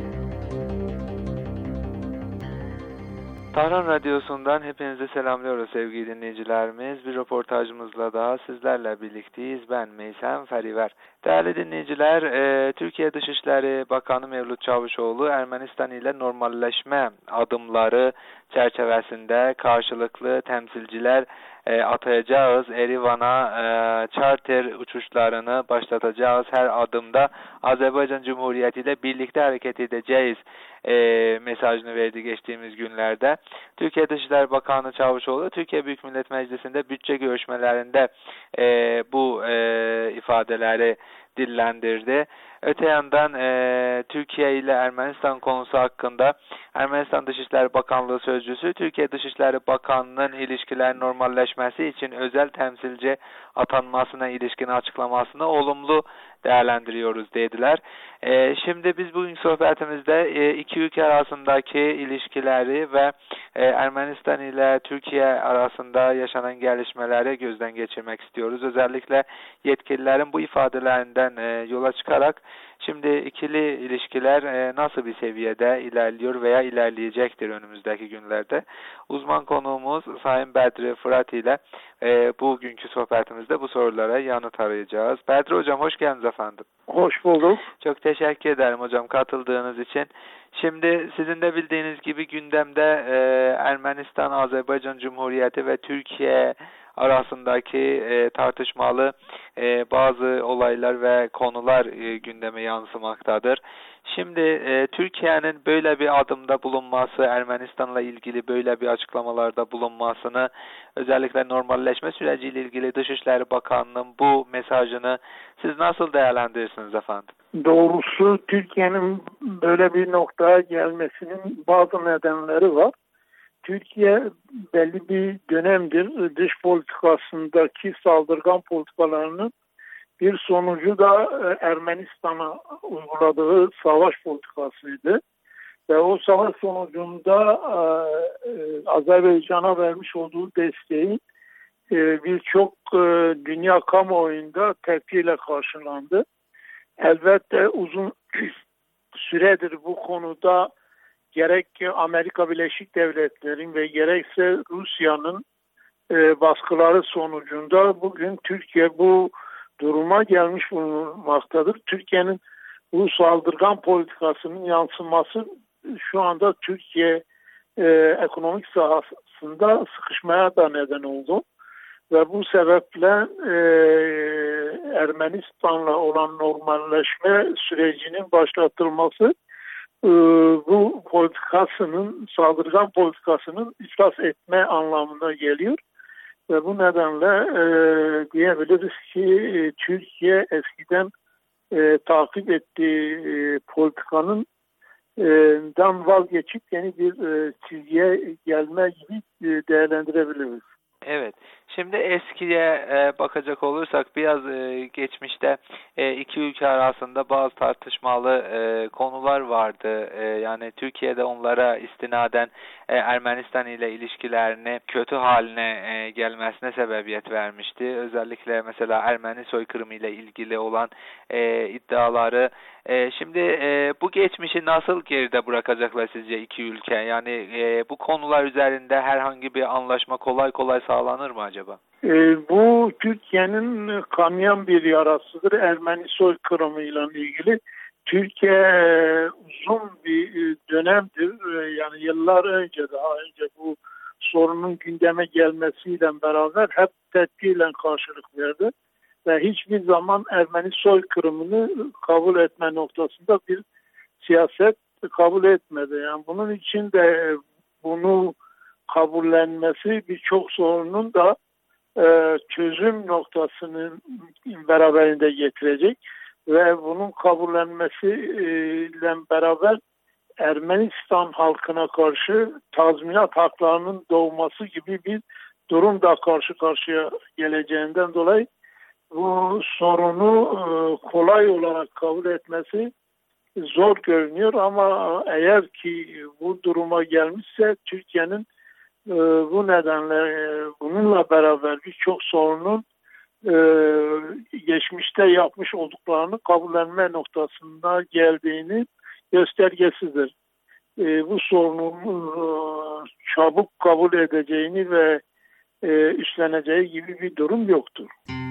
S13: Tahran Radyosu'ndan hepinize selamlıyoruz sevgili dinleyicilerimiz. Bir röportajımızla daha sizlerle birlikteyiz. Ben Meysem Feriver. Değerli dinleyiciler, e, Türkiye Dışişleri Bakanı Mevlüt Çavuşoğlu, Ermenistan ile normalleşme adımları çerçevesinde karşılıklı temsilciler e, atayacağız. Erivan'a e, charter uçuşlarını başlatacağız. Her adımda Azerbaycan Cumhuriyeti ile birlikte hareket edeceğiz e, mesajını verdi geçtiğimiz günlerde. Türkiye Dışişleri Bakanı Çavuşoğlu, Türkiye Büyük Millet Meclisi'nde bütçe görüşmelerinde e, bu e, ifadeleri dillendirdi. Öte yandan e, Türkiye ile Ermenistan konusu hakkında Ermenistan Dışişleri Bakanlığı Sözcüsü, Türkiye Dışişleri Bakanlığı'nın ilişkiler normalleşmesi için özel temsilci atanmasına ilişkin açıklamasını olumlu değerlendiriyoruz dediler. E, şimdi biz bugün sohbetimizde e, iki ülke arasındaki ilişkileri ve e, Ermenistan ile Türkiye arasında yaşanan gelişmeleri gözden geçirmek istiyoruz. Özellikle yetkililerin bu ifadelerinden e, yola çıkarak şimdi ikili ilişkiler e, nasıl bir seviyede ilerliyor veya ilerleyecektir önümüzdeki günlerde. Uzman konuğumuz Sayın Bedri Fırat ile e, bugünkü sohbetimizde bu sorulara yanıt arayacağız. Bedri Hocam hoş geldiniz efendim.
S9: Hoş bulduk.
S13: Çok teşekkür ederim hocam katıldığınız için. Şimdi sizin de bildiğiniz gibi gündemde e, Ermenistan, Azerbaycan Cumhuriyeti ve Türkiye arasındaki e, tartışmalı e, bazı olaylar ve konular e, gündeme yansımaktadır. Şimdi e, Türkiye'nin böyle bir adımda bulunması, Ermenistan'la ilgili böyle bir açıklamalarda bulunmasını, özellikle normalleşme süreciyle ilgili Dışişleri Bakanlığı'nın bu mesajını siz nasıl değerlendirirsiniz efendim?
S9: Doğrusu Türkiye'nin böyle bir noktaya gelmesinin bazı nedenleri var. Türkiye belli bir dönemdir dış politikasındaki saldırgan politikalarının bir sonucu da Ermenistan'a uyguladığı savaş politikasıydı. Ve o savaş sonucunda Azerbaycan'a vermiş olduğu desteği birçok dünya kamuoyunda tepkiyle karşılandı. Elbette uzun süredir bu konuda gerek Amerika Birleşik Devletleri'nin ve gerekse Rusya'nın e, baskıları sonucunda bugün Türkiye bu duruma gelmiş bulunmaktadır. Türkiye'nin bu saldırgan politikasının yansıması şu anda Türkiye e, ekonomik sahasında sıkışmaya da neden oldu. Ve bu sebeple e, Ermenistan'la olan normalleşme sürecinin başlatılması bu politikasının, saldırgan politikasının iflas etme anlamına geliyor. Ve bu nedenle e, diyebiliriz ki e, Türkiye eskiden e, takip ettiği e, politikanın e, dan vazgeçip yeni bir e, çizgiye gelme gibi e, değerlendirebiliriz.
S13: Evet. Şimdi eskiye e, bakacak olursak biraz e, geçmişte e, iki ülke arasında bazı tartışmalı e, konular vardı. E, yani Türkiye'de onlara istinaden e, Ermenistan ile ilişkilerini kötü haline e, gelmesine sebebiyet vermişti. Özellikle mesela Ermeni soykırımı ile ilgili olan e, iddiaları. E, şimdi e, bu geçmişi nasıl geride bırakacaklar sizce iki ülke? Yani e, bu konular üzerinde herhangi bir anlaşma kolay kolay sağlanır mı acaba? acaba?
S9: E, bu Türkiye'nin kanayan bir yarasıdır. Ermeni soykırımıyla ilgili. Türkiye e, uzun bir dönemdir. E, yani yıllar önce, daha önce bu sorunun gündeme gelmesiyle beraber hep tepkiyle karşılık verdi. Ve hiçbir zaman Ermeni soykırımını kabul etme noktasında bir siyaset kabul etmedi. Yani bunun için de bunu kabullenmesi birçok sorunun da e, çözüm noktasının beraberinde getirecek ve bunun kabullenmesiyle beraber Ermenistan halkına karşı tazminat haklarının doğması gibi bir durumda karşı karşıya geleceğinden dolayı bu sorunu kolay olarak kabul etmesi zor görünüyor ama eğer ki bu duruma gelmişse Türkiye'nin bu nedenle bununla beraber birçok sorunun geçmişte yapmış olduklarını kabullenme noktasında geldiğini göstergesidir. Bu sorunun çabuk kabul edeceğini ve üstleneceği gibi bir durum yoktur.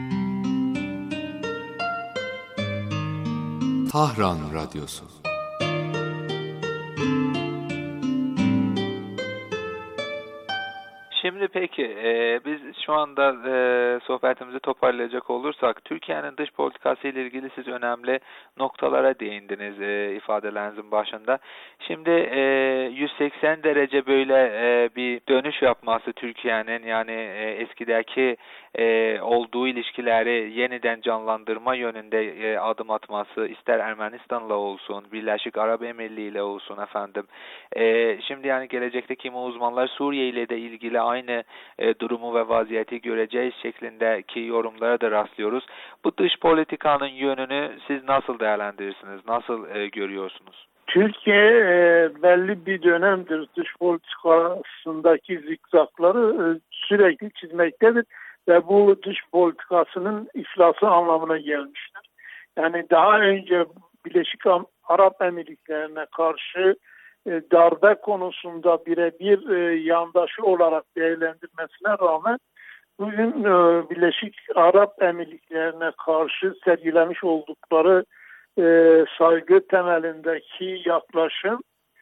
S12: Tahran Radyosu.
S13: Şimdi peki e, biz şu anda e, sohbetimizi toparlayacak olursak Türkiye'nin dış politikası ile ilgili siz önemli noktalara değindiniz e, ifadelerinizin başında. Şimdi e, yüz seksen derece böyle e, bir dönüş yapması Türkiye'nin yani e, eskideki e, olduğu ilişkileri yeniden canlandırma yönünde e, adım atması ister Ermenistan'la olsun, Birleşik Arap Emirliği ile olsun efendim. E, şimdi yani gelecekteki uzmanlar Suriye ile de ilgili aynı e, durumu ve vaziyeti göreceğiz şeklindeki yorumlara da rastlıyoruz. Bu dış politikanın yönünü siz nasıl değerlendirirsiniz? Nasıl e, görüyorsunuz?
S9: Türkiye e, belli bir dönemdir dış politikasındaki zikzakları e, sürekli çizmektedir ve bu dış politikasının iflası anlamına gelmiştir. Yani daha önce Birleşik Arap Emirlikleri'ne karşı darbe konusunda birebir yandaşı olarak değerlendirmesine rağmen bugün Birleşik Arap Emirlikleri'ne karşı sergilemiş oldukları saygı temelindeki yaklaşım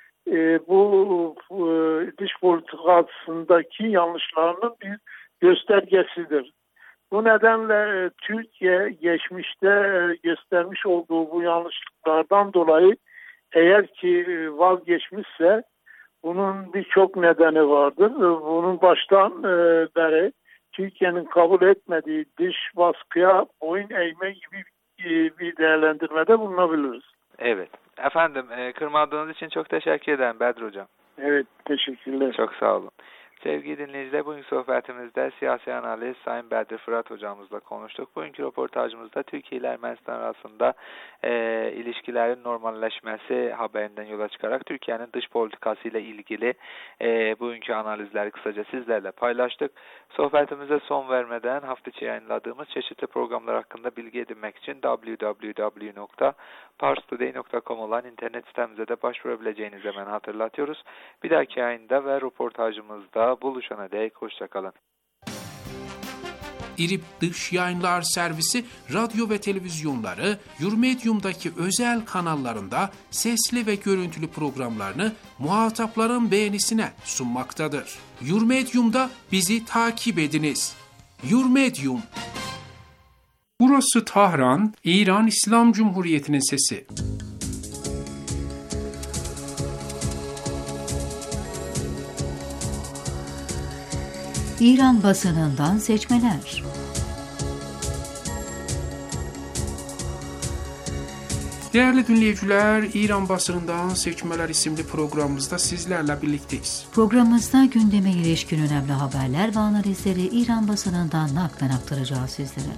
S9: bu dış politikasındaki yanlışlarının bir göstergesidir. Bu nedenle Türkiye geçmişte göstermiş olduğu bu yanlışlıklardan dolayı eğer ki vazgeçmişse bunun birçok nedeni vardır. Bunun baştan beri Türkiye'nin kabul etmediği dış baskıya boyun eğme gibi bir değerlendirmede bulunabiliriz.
S13: Evet. Efendim kırmadığınız için çok teşekkür ederim Bedri Hocam.
S9: Evet, teşekkürler.
S13: Çok sağ olun. Sevgili dinleyiciler, bugünkü sohbetimizde siyasi analist Sayın Bedri Fırat hocamızla konuştuk. Bugünkü röportajımızda Türkiye ile Ermenistan arasında e, ilişkilerin normalleşmesi haberinden yola çıkarak Türkiye'nin dış politikası ile ilgili e, bugünkü analizleri kısaca sizlerle paylaştık. Sohbetimize son vermeden hafta içi yayınladığımız çeşitli programlar hakkında bilgi edinmek için double-u double-u double-u nokta pars today nokta com olan internet sitemize de başvurabileceğinizi hemen hatırlatıyoruz. Bir dahaki yayında ve röportajımızda buluşana dek hoşçakalın.
S14: İRİB Dış Yayınlar Servisi radyo ve televizyonları Yurmedium'daki özel kanallarında sesli ve görüntülü programlarını muhatapların beğenisine sunmaktadır. Yurmedium'da bizi takip ediniz. Yurmedium. Burası Tahran, İran İslam Cumhuriyeti'nin sesi.
S4: İran basınından seçmeler.
S14: Değerli dinleyiciler, İran basınından seçmeler isimli programımızda sizlerle birlikteyiz.
S4: Programımızda gündeme ilişkin önemli haberler ve analizleri İran basınından naklen aktaracağız sizlere.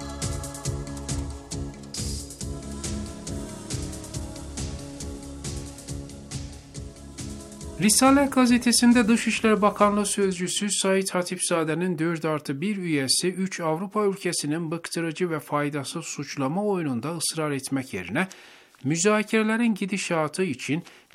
S14: Risale gazetesinde Dışişleri Bakanlığı Sözcüsü Said Hatipzade'nin dört artı bir üyesi üç Avrupa ülkesinin bıktırıcı ve faydasız suçlama oyununda ısrar etmek yerine müzakerelerin gidişatı için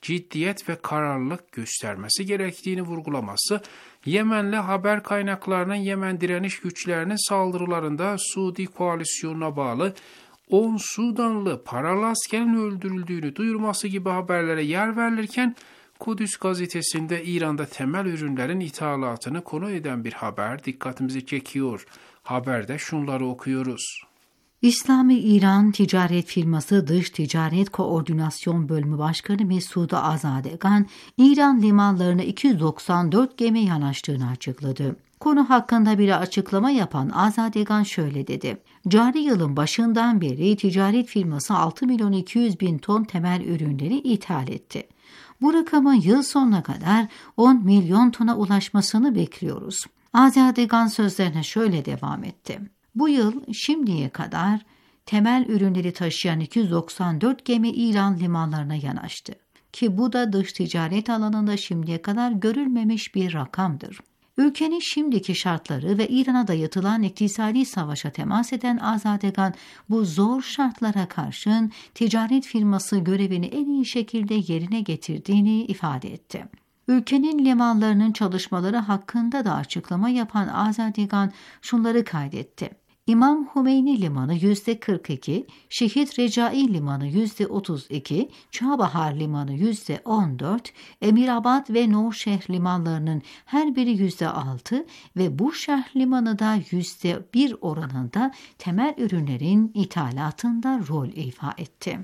S14: ciddiyet ve kararlılık göstermesi gerektiğini vurgulaması, Yemenli haber kaynaklarının Yemen direniş güçlerinin saldırılarında Suudi koalisyonuna bağlı on Sudanlı paralı askerin öldürüldüğünü duyurması gibi haberlere yer verilirken, Kudüs gazetesinde İran'da temel ürünlerin ithalatını konu eden bir haber dikkatimizi çekiyor. Haberde şunları okuyoruz.
S4: İslami İran Ticaret Firması Dış Ticaret Koordinasyon Bölümü Başkanı Mesud Azadegan, İran limanlarına iki yüz doksan dört gemi yanaştığını açıkladı. Konu hakkında bir açıklama yapan Azadegan şöyle dedi. Cari yılın başından beri ticaret firması altı milyon iki yüz bin ton temel ürünleri ithal etti. Bu rakamın yıl sonuna kadar on milyon tona ulaşmasını bekliyoruz. Azadegan sözlerine şöyle devam etti. Bu yıl şimdiye kadar temel ürünleri taşıyan iki yüz doksan dört gemi İran limanlarına yanaştı. Ki bu da dış ticaret alanında şimdiye kadar görülmemiş bir rakamdır. Ülkenin şimdiki şartları ve İran'a dayatılan iktisadi savaşa temas eden Azadegan, bu zor şartlara karşın ticaret firması görevini en iyi şekilde yerine getirdiğini ifade etti. Ülkenin limanlarının çalışmaları hakkında da açıklama yapan Azadegan şunları kaydetti. İmam Hümeyni Limanı yüzde kırk iki, Şehit Recai Limanı yüzde otuz iki, Çağbahar Limanı yüzde on dört, Emirabad ve Nurşehir limanlarının her biri yüzde altı ve Burşah Limanı da yüzde bir oranında temel ürünlerin ithalatında rol ifa etti.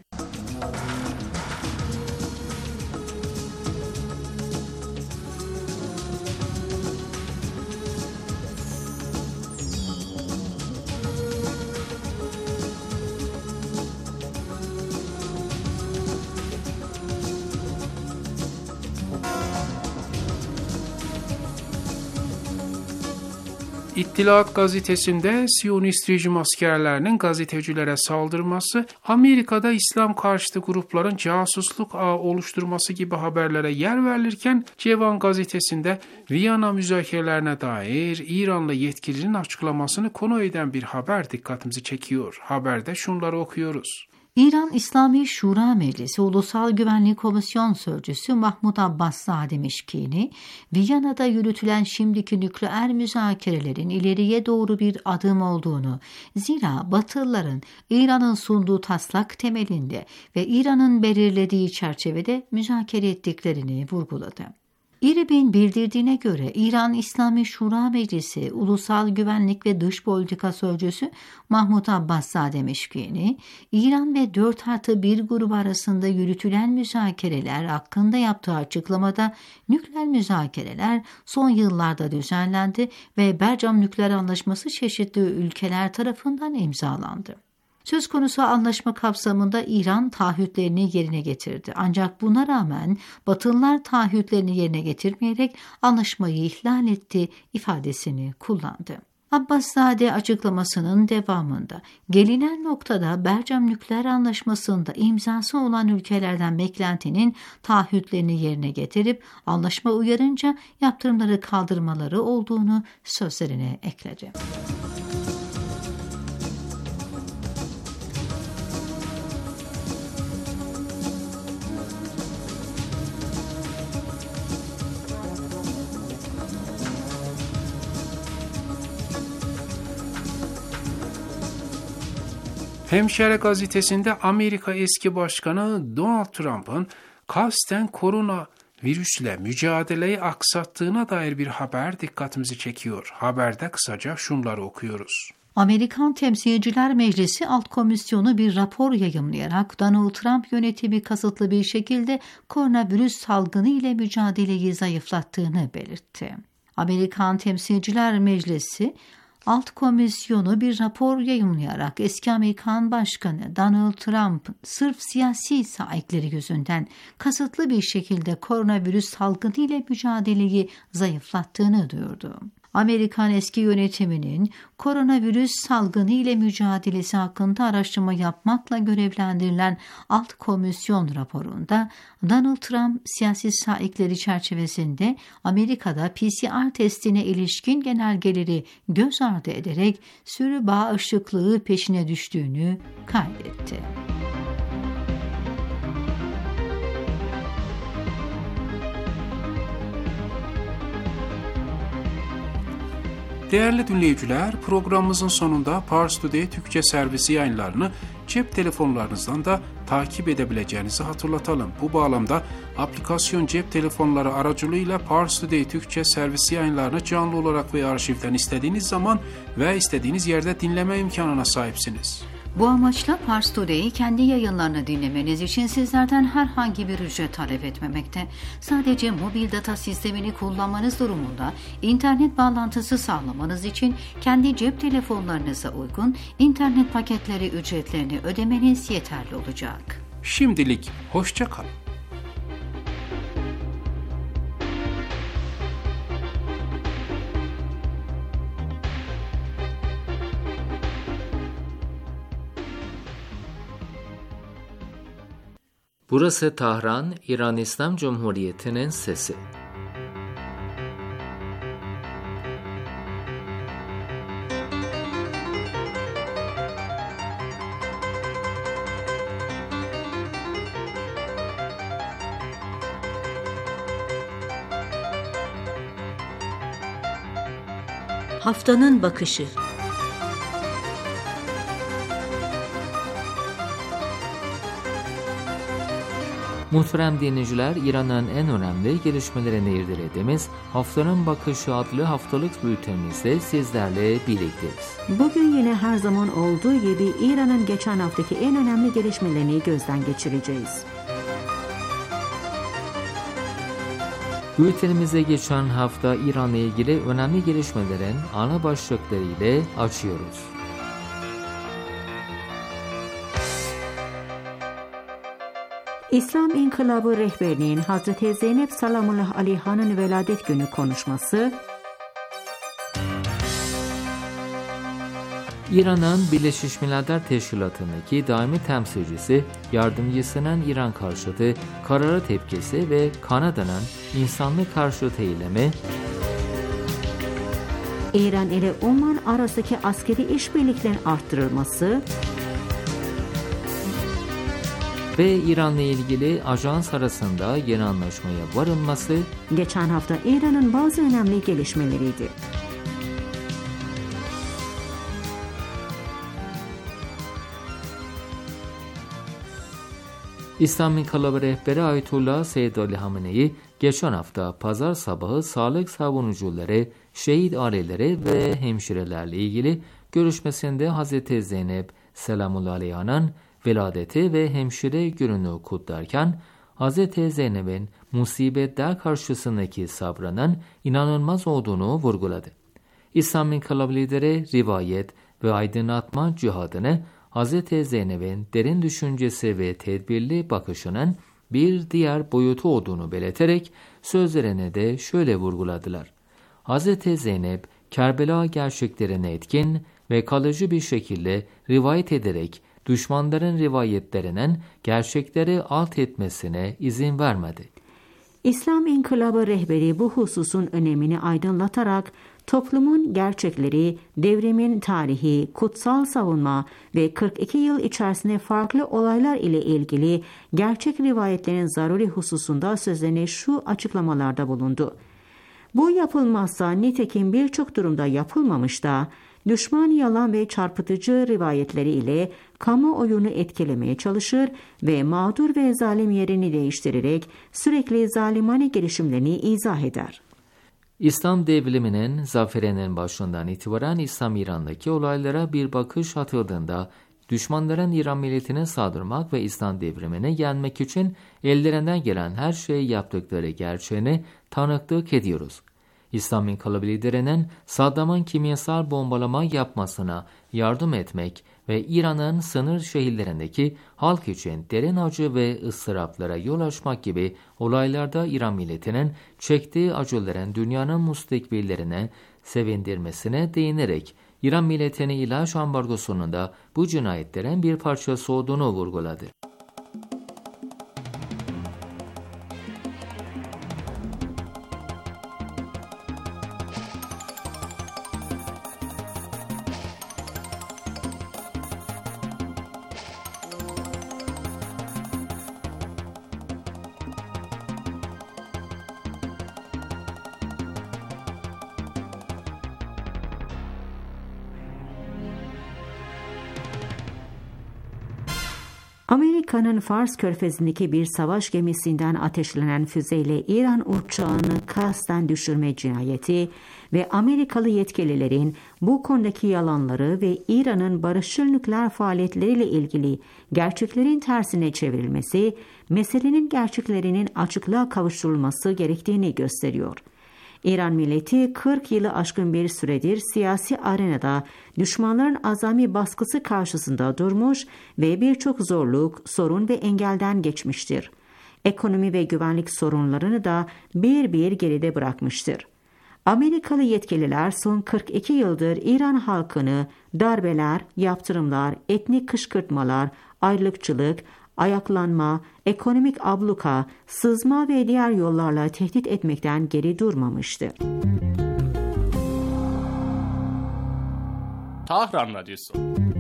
S14: İttilat gazetesinde Siyonist rejim askerlerinin gazetecilere saldırması, Amerika'da İslam karşıtı grupların casusluk ağı oluşturması gibi haberlere yer verilirken, Cevan gazetesinde Viyana müzakerelerine dair İranlı yetkilinin açıklamasını konu eden bir haber dikkatimizi çekiyor. Haberde şunları okuyoruz.
S4: İran İslami Şura Meclisi Ulusal Güvenlik Komisyon Sözcüsü Mahmud Abbaszadeh Mişkini, Viyana'da yürütülen şimdiki nükleer müzakerelerin ileriye doğru bir adım olduğunu, zira Batılıların İran'ın sunduğu taslak temelinde ve İran'ın belirlediği çerçevede müzakere ettiklerini vurguladı. İRİB'in bildirdiğine göre İran İslami Şura Meclisi Ulusal Güvenlik ve Dış Politika Sözcüsü Mahmud Abbaszadeh Mişkini, İran ve dört artı bir grubu arasında yürütülen müzakereler hakkında yaptığı açıklamada nükleer müzakereler son yıllarda düzenlendi ve Bercam Nükleer Anlaşması çeşitli ülkeler tarafından imzalandı. Söz konusu anlaşma kapsamında İran taahhütlerini yerine getirdi. Ancak buna rağmen Batılılar taahhütlerini yerine getirmeyerek anlaşmayı ihlal etti ifadesini kullandı. Abbaszadeh açıklamasının devamında gelinen noktada Bercam Nükleer Anlaşması'nda imzası olan ülkelerden beklentinin taahhütlerini yerine getirip anlaşma uyarınca yaptırımları kaldırmaları olduğunu sözlerine ekledi.
S14: Hemşire gazetesinde Amerika eski başkanı Donald Trump'ın kasten korona virüsle mücadeleyi aksattığına dair bir haber dikkatimizi çekiyor. Haberde kısaca şunları okuyoruz.
S4: Amerikan Temsilciler Meclisi Alt Komisyonu bir rapor yayımlayarak Donald Trump yönetimi kasıtlı bir şekilde koronavirüs salgını ile mücadeleyi zayıflattığını belirtti. Amerikan Temsilciler Meclisi Alt Komisyonu bir rapor yayımlayarak eski Amerikan Başkanı Donald Trump sırf siyasi saikleri yüzünden kasıtlı bir şekilde koronavirüs salgını ile mücadeleyi zayıflattığını duyurdu. Amerikan eski yönetiminin koronavirüs salgını ile mücadelesi hakkında araştırma yapmakla görevlendirilen Alt Komisyon raporunda Donald Trump siyasi saikleri çerçevesinde Amerika'da P C R testine ilişkin genelgeleri göz ardı ederek sürü bağışıklığı peşine düştüğünü kaydetti.
S14: Değerli dinleyiciler, programımızın sonunda Pars Today Türkçe servisi yayınlarını cep telefonlarınızdan da takip edebileceğinizi hatırlatalım. Bu bağlamda aplikasyon cep telefonları aracılığıyla Pars Today Türkçe servisi yayınlarını canlı olarak ve arşivden istediğiniz zaman ve istediğiniz yerde dinleme imkanına sahipsiniz.
S4: Bu amaçla Pars Today'i kendi yayınlarını dinlemeniz için sizlerden herhangi bir ücret talep etmemekte. Sadece mobil data sistemini kullanmanız durumunda internet bağlantısı sağlamanız için kendi cep telefonlarınıza uygun internet paketleri ücretlerini ödemeniz yeterli olacak.
S14: Şimdilik hoşça kalın.
S1: Burası Tahran, İran İslam Cumhuriyeti'nin sesi.
S2: Haftanın bakışı.
S1: Muhterem dinleyiciler, İran'ın en önemli gelişmelerini irdelediğimiz Haftanın Bakışı adlı haftalık bültenimizde sizlerle birlikteyiz.
S2: Bugün yine her zaman olduğu gibi İran'ın geçen haftaki en önemli gelişmelerini gözden geçireceğiz.
S1: Bültenimize geçen hafta İran'la ilgili önemli gelişmelerin ana başlıkları ile açıyoruz.
S2: İslam İnkılabı rehberinin Hazreti Zeynep Salamullah Aleyha'nın veladet günü konuşması,
S1: İran'ın Birleşmiş Milletler Teşkilatı'ndaki daimi temsilcisi, yardımcısının İran karşıtı karara tepkisi ve Kanada'nın insanlık karşıtı eylemi,
S2: İran ile Oman arasındaki askeri işbirliklerinin arttırılması
S1: ve İran'la ilgili ajans arasında yeni anlaşmaya varılması
S2: geçen hafta İran'ın bazı önemli gelişmeleriydi.
S1: İslam İnkılabı rehberi Ayetullah Seyyid Ali Hamenei geçen hafta pazar sabahı sağlık savunucuları, şehit aileleri ve hemşirelerle ilgili görüşmesinde Hazreti Zeynep Selamullah Aleyha'nın veladeti ve hemşire gününü kutlarken Hazreti Zeynep'in musibetler karşısındaki sabrının inanılmaz olduğunu vurguladı. İslam İnkılabı lideri rivayet ve aydınlatma cihadını Hazreti Zeynep'in derin düşüncesi ve tedbirli bakışının bir diğer boyutu olduğunu belirterek sözlerine de şöyle vurguladılar. Hazreti Zeynep, Kerbela gerçeklerine etkin ve kalıcı bir şekilde rivayet ederek düşmanların rivayetlerinin gerçekleri alt etmesine izin vermedi.
S2: İslam İnkılabı rehberi bu hususun önemini aydınlatarak toplumun gerçekleri, devrimin tarihi, kutsal savunma ve kırk iki yıl içerisinde farklı olaylar ile ilgili gerçek rivayetlerin zaruri hususunda sözlerine şu açıklamalarda bulundu. Bu yapılmazsa nitekim birçok durumda yapılmamış da düşman yalan ve çarpıtıcı rivayetleri ile kamuoyunu etkilemeye çalışır ve mağdur ve zalim yerini değiştirerek sürekli zalimane girişimlerini izah eder.
S1: İslam devriminin zaferinin başından itibaren İslam İran'daki olaylara bir bakış atıldığında düşmanların İran milletine saldırmak ve İslam devrimini yenmek için ellerinden gelen her şeyi yaptıkları gerçeğini tanıklık ediyoruz. İslam İnkılabı liderinin Saddam'ın kimyasal bombalama yapmasına yardım etmek ve İran'ın sınır şehirlerindeki halk için derin acı ve ıstıraplara yol açmak gibi olaylarda İran milletinin çektiği acıların dünyanın mustekbillerine sevindirmesine değinerek İran milletini ilaç ambargosunun da bu cinayetlerin bir parçası olduğunu vurguladı.
S2: Amerika'nın Fars Körfezi'ndeki bir savaş gemisinden ateşlenen füzeyle İran uçağını kasten düşürme cinayeti ve Amerikalı yetkililerin bu konudaki yalanları ve İran'ın barışçıl nükleer faaliyetleriyle ilgili gerçeklerin tersine çevrilmesi, meselenin gerçeklerinin açıklığa kavuşturulması gerektiğini gösteriyor. İran milleti kırk yılı aşkın bir süredir siyasi arenada düşmanların azami baskısı karşısında durmuş ve birçok zorluk, sorun ve engelden geçmiştir. Ekonomi ve güvenlik sorunlarını da bir bir geride bırakmıştır. Amerikalı yetkililer son kırk iki yıldır İran halkını darbeler, yaptırımlar, etnik kışkırtmalar, ayrılıkçılık, ayaklanma, ekonomik abluka, sızma ve diğer yollarla tehdit etmekten geri durmamıştır.
S15: Tahran Radyosu.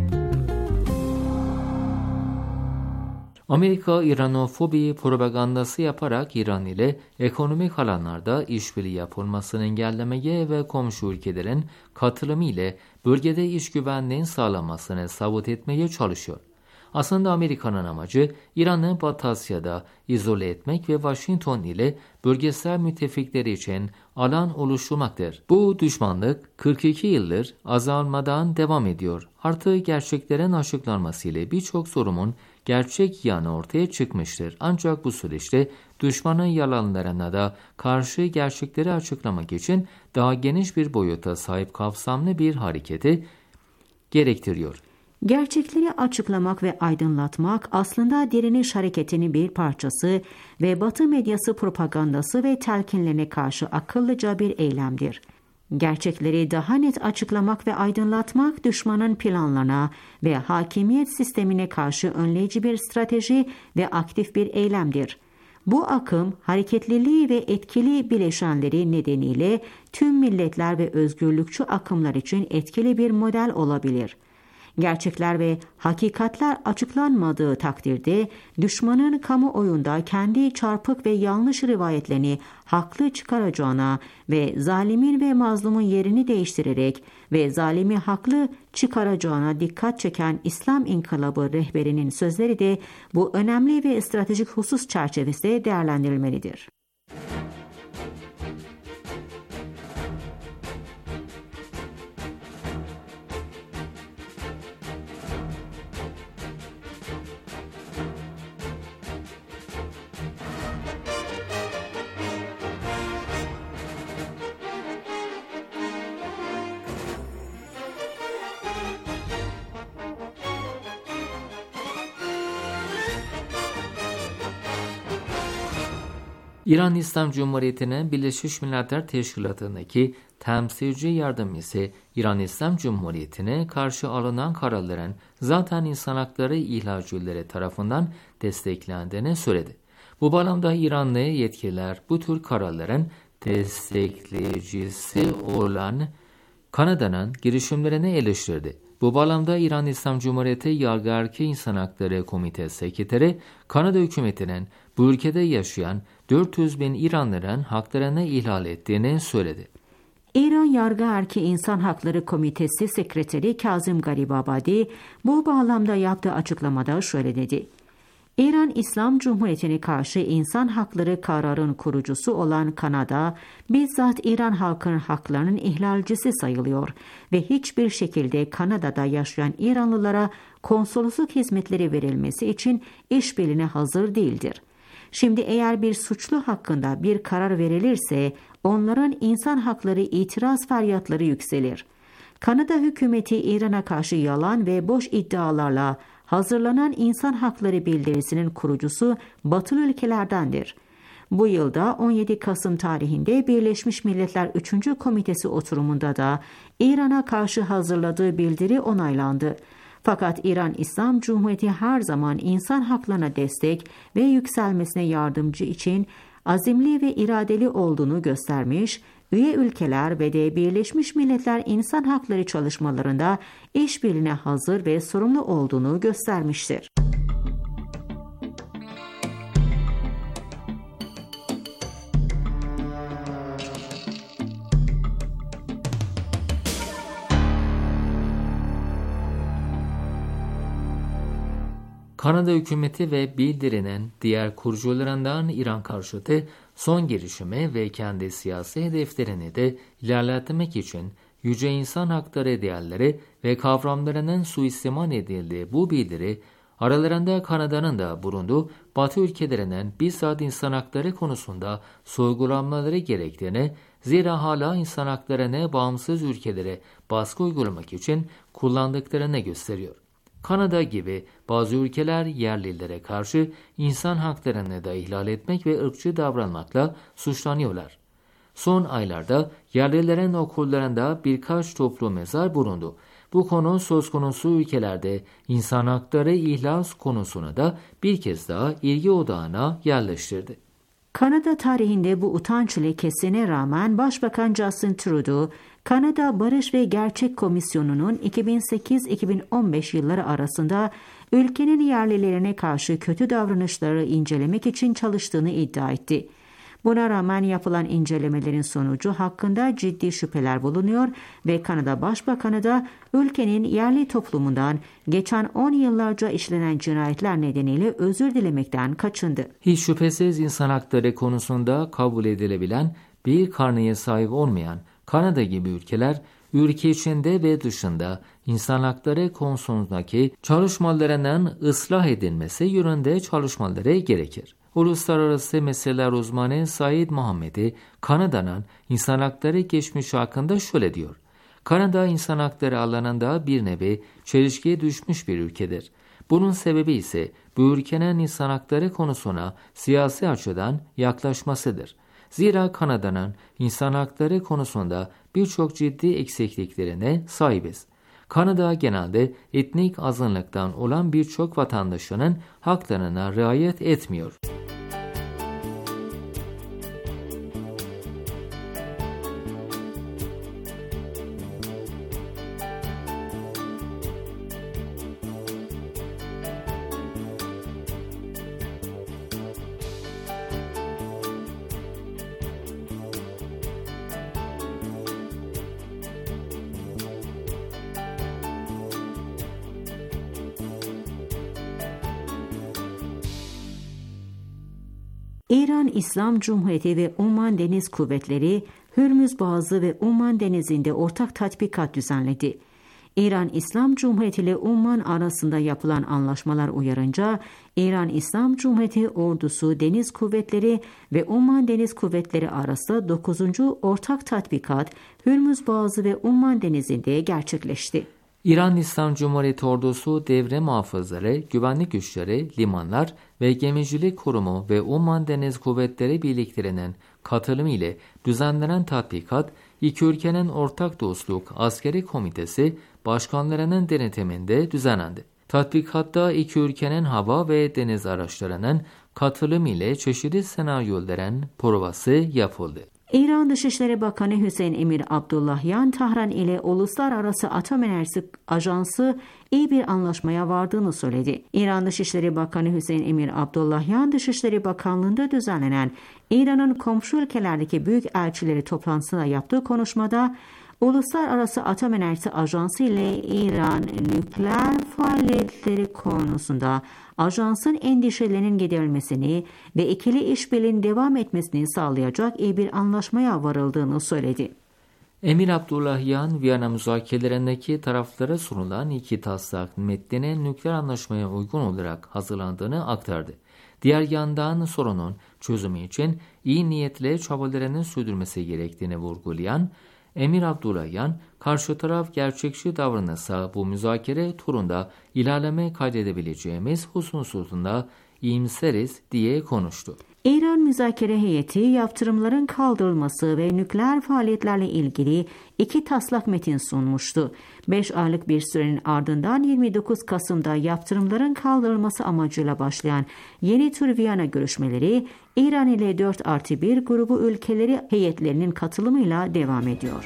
S1: Amerika, İranofobi propagandası yaparak İran ile ekonomik alanlarda işbirliği yapılmasını engellemeye ve komşu ülkelerin katılımı ile bölgede iş güvenliğinin sağlanmasını sabot etmeye çalışıyor. Aslında Amerika'nın amacı İran'ı Batı Asya'da izole etmek ve Washington ile bölgesel müttefikleri için alan oluşturmaktır. Bu düşmanlık kırk iki yıldır azalmadan devam ediyor. Artık gerçeklerin açıklanmasıyla birçok sorunun gerçek yanı ortaya çıkmıştır. Ancak bu süreçte düşmanın yalanlarına da karşı gerçekleri açıklamak için daha geniş bir boyuta sahip kapsamlı bir hareketi gerektiriyor.
S2: Gerçekleri açıklamak ve aydınlatmak aslında direniş hareketinin bir parçası ve Batı medyası propagandası ve telkinlerine karşı akıllıca bir eylemdir. Gerçekleri daha net açıklamak ve aydınlatmak düşmanın planlarına ve hakimiyet sistemine karşı önleyici bir strateji ve aktif bir eylemdir. Bu akım hareketliliği ve etkili bileşenleri nedeniyle tüm milletler ve özgürlükçü akımlar için etkili bir model olabilir. Gerçekler ve hakikatler açıklanmadığı takdirde düşmanın kamuoyunda kendi çarpık ve yanlış rivayetlerini haklı çıkaracağına ve zalimin ve mazlumun yerini değiştirerek ve zalimi haklı çıkaracağına dikkat çeken İslam İnkılabı rehberinin sözleri de bu önemli ve stratejik husus çerçevesinde değerlendirilmelidir.
S1: İran İslam Cumhuriyeti'nin Birleşmiş Milletler Teşkilatı'ndaki temsilci yardımcısı İran İslam Cumhuriyeti'ne karşı alınan kararların zaten insan hakları ihlalcileri tarafından desteklendiğini söyledi. Bu bağlamda İranlı yetkililer bu tür kararların destekleyicisi olan Kanada'nın girişimlerini eleştirdi. Bu bağlamda İran İslam Cumhuriyeti Yargı Erki İnsan Hakları Komitesi Sekreteri, Kanada hükümetinin bu ülkede yaşayan dört yüz bin İranlıların haklarını ihlal ettiğini söyledi.
S2: İran Yargı Erki İnsan Hakları Komitesi Sekreteri Kazım Garibabadi bu bağlamda yaptığı açıklamada şöyle dedi. İran İslam Cumhuriyeti'ne karşı insan hakları kararın kurucusu olan Kanada, bizzat İran halkının haklarının ihlalcisi sayılıyor ve hiçbir şekilde Kanada'da yaşayan İranlılara konsolosluk hizmetleri verilmesi için işbirliğine hazır değildir. Şimdi eğer bir suçlu hakkında bir karar verilirse onların insan hakları itiraz feryatları yükselir. Kanada hükümeti İran'a karşı yalan ve boş iddialarla hazırlanan insan hakları bildirisinin kurucusu batılı ülkelerdendir. Bu yılda on yedi Kasım tarihinde Birleşmiş Milletler üçüncü Komitesi oturumunda da İran'a karşı hazırladığı bildiri onaylandı. Fakat İran İslam Cumhuriyeti her zaman insan haklarına destek ve yükselmesine yardımcı için azimli ve iradeli olduğunu göstermiş, üye ülkeler ve de Birleşmiş Milletler İnsan Hakları çalışmalarında işbirliğine hazır ve sorumlu olduğunu göstermiştir.
S1: Kanada hükümeti ve bildirinin diğer kurucularından İran karşıtı son girişimi ve kendi siyasi hedeflerini de ilerletmek için yüce insan hakları değerleri ve kavramlarının suistimal edildiği bu bildiri, aralarında Kanada'nın da bulunduğu Batı ülkelerinin bizzat insan hakları konusunda sorgulanmaları gerektiğini, zira hala insan haklarını bağımsız ülkelere baskı uygulamak için kullandıklarını gösteriyor. Kanada gibi bazı ülkeler yerlilere karşı insan haklarını da ihlal etmek ve ırkçı davranmakla suçlanıyorlar. Son aylarda yerlilerin okullarında birkaç toplu mezar bulundu. Bu konu söz konusu ülkelerde insan hakları ihlal konusunu da bir kez daha ilgi odağına yerleştirdi.
S2: Kanada tarihinde bu utanç lekesine rağmen Başbakan Justin Trudeau, Kanada Barış ve Gerçek Komisyonu'nun iki bin sekiz iki bin on beş yılları arasında ülkenin yerlilerine karşı kötü davranışları incelemek için çalıştığını iddia etti. Buna rağmen yapılan incelemelerin sonucu hakkında ciddi şüpheler bulunuyor ve Kanada Başbakanı da ülkenin yerli toplumundan geçen on yıllarca işlenen cinayetler nedeniyle özür dilemekten kaçındı.
S1: Hiç şüphesiz insan hakları konusunda kabul edilebilen bir karneye sahip olmayan Kanada gibi ülkeler, ülke içinde ve dışında insan hakları konusundaki çalışmalarının ıslah edilmesi yönünde çalışmaları gerekir. Uluslararası Meseleler Uzmanı Said Muhammedi, Kanada'nın insan hakları geçmişi hakkında şöyle diyor. Kanada insan hakları alanında bir nevi çelişkiye düşmüş bir ülkedir. Bunun sebebi ise bu ülkenin insan hakları konusuna siyasi açıdan yaklaşmasıdır. Zira Kanada'nın insan hakları konusunda birçok ciddi eksikliklerine sahibiz. Kanada genelde etnik azınlıktan olan birçok vatandaşının haklarına riayet etmiyor.
S2: İran İslam Cumhuriyeti ve Umman Deniz Kuvvetleri, Hürmüz Boğazı ve Umman Denizi'nde ortak tatbikat düzenledi. İran İslam Cumhuriyeti ile Umman arasında yapılan anlaşmalar uyarınca, İran İslam Cumhuriyeti Ordusu Deniz Kuvvetleri ve Umman Deniz Kuvvetleri arasında dokuzuncu ortak tatbikat Hürmüz Boğazı ve Umman Denizi'nde gerçekleşti.
S1: İran İslam Cumhuriyeti Ordusu devre muhafızları, güvenlik güçleri, limanlar ve gemicilik kurumu ve Umman Deniz Kuvvetleri birliklerinin katılımı ile düzenlenen tatbikat, iki ülkenin ortak dostluk askeri komitesi başkanlarının denetiminde düzenlendi. Tatbikatta iki ülkenin hava ve deniz araçlarının katılımı ile çeşitli senaryoların provası yapıldı.
S2: İran Dışişleri Bakanı Hüseyin Emir Abdullahyan, Tahran ile Uluslararası Atom Enerjisi Ajansı iyi bir anlaşmaya vardığını söyledi. İran Dışişleri Bakanı Hüseyin Emir Abdullahyan, Dışişleri Bakanlığı'nda düzenlenen İran'ın komşu ülkelerdeki büyük elçileri toplantısında yaptığı konuşmada, Uluslararası Atom Enerjisi Ajansı ile İran nükleer faaliyetleri konusunda ajansın endişelerinin giderilmesini ve ikili işbirliğinin devam etmesini sağlayacak iyi bir anlaşmaya varıldığını söyledi.
S1: Emir Abdullahyan, Viyana müzakerelerindeki taraflara sunulan iki taslak metnine nükleer anlaşmaya uygun olarak hazırlandığını aktardı. Diğer yandan sorunun çözümü için iyi niyetle çabalarının sürdürmesi gerektiğini vurgulayan Emir Abdullahyan, karşı taraf gerçekçi davranırsa bu müzakere turunda ilerleme kaydedebileceğimiz hususunda iyimseriz diye konuştu.
S2: İran müzakere heyeti yaptırımların kaldırılması ve nükleer faaliyetlerle ilgili iki taslak metin sunmuştu. beş aylık bir sürenin ardından yirmi dokuz Kasım'da yaptırımların kaldırılması amacıyla başlayan yeni tür Viyana görüşmeleri, İran ile dört artı bir grubu ülkeleri heyetlerinin katılımıyla devam ediyor.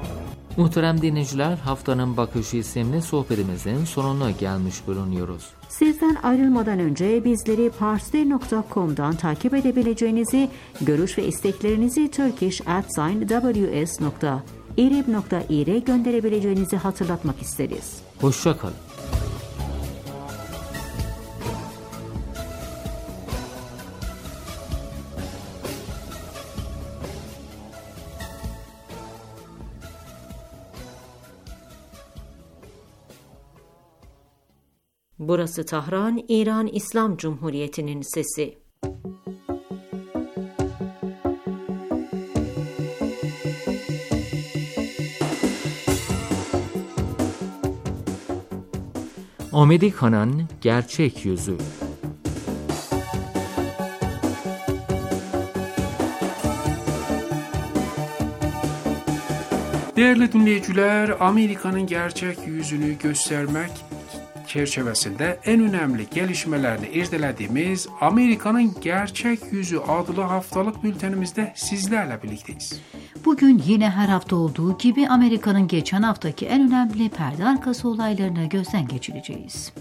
S1: Muhterem dinleyiciler, Haftanın Bakışı isimli sohbetimizin sonuna gelmiş bulunuyoruz.
S2: Sizden ayrılmadan önce bizleri parstoday nokta com'dan takip edebileceğinizi, görüş ve isteklerinizi turkish at w s nokta irib nokta ir'e gönderebileceğinizi hatırlatmak isteriz.
S1: Hoşça kalın.
S2: Burası Tahran, İran İslam Cumhuriyeti'nin sesi.
S1: Amerika'nın gerçek yüzü.
S14: Değerli dinleyiciler, Amerika'nın gerçek yüzünü göstermek çerçevesinde en önemli gelişmelerini irdelediğimiz Amerika'nın Gerçek Yüzü adlı haftalık bültenimizde sizlerle birlikteyiz.
S4: Bugün yine her hafta olduğu gibi Amerika'nın geçen haftaki en önemli perde arkası olaylarını gözden geçireceğiz.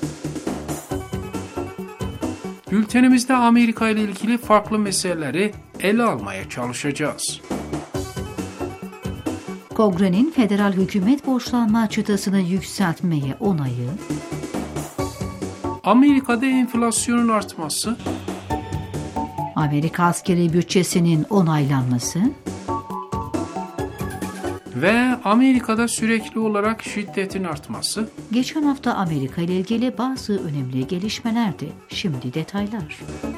S14: Bültenimizde Amerika ile ilgili farklı meseleleri ele almaya çalışacağız.
S4: Kongre'nin federal hükümet borçlanma çıtasını yükseltmeye onayı,
S14: Amerika'da enflasyonun artması,
S4: Amerika askeri bütçesinin onaylanması
S14: ve Amerika'da sürekli olarak şiddetin artması.
S4: Geçen hafta Amerika ile ilgili bazı önemli gelişmelerdi. Şimdi detaylar.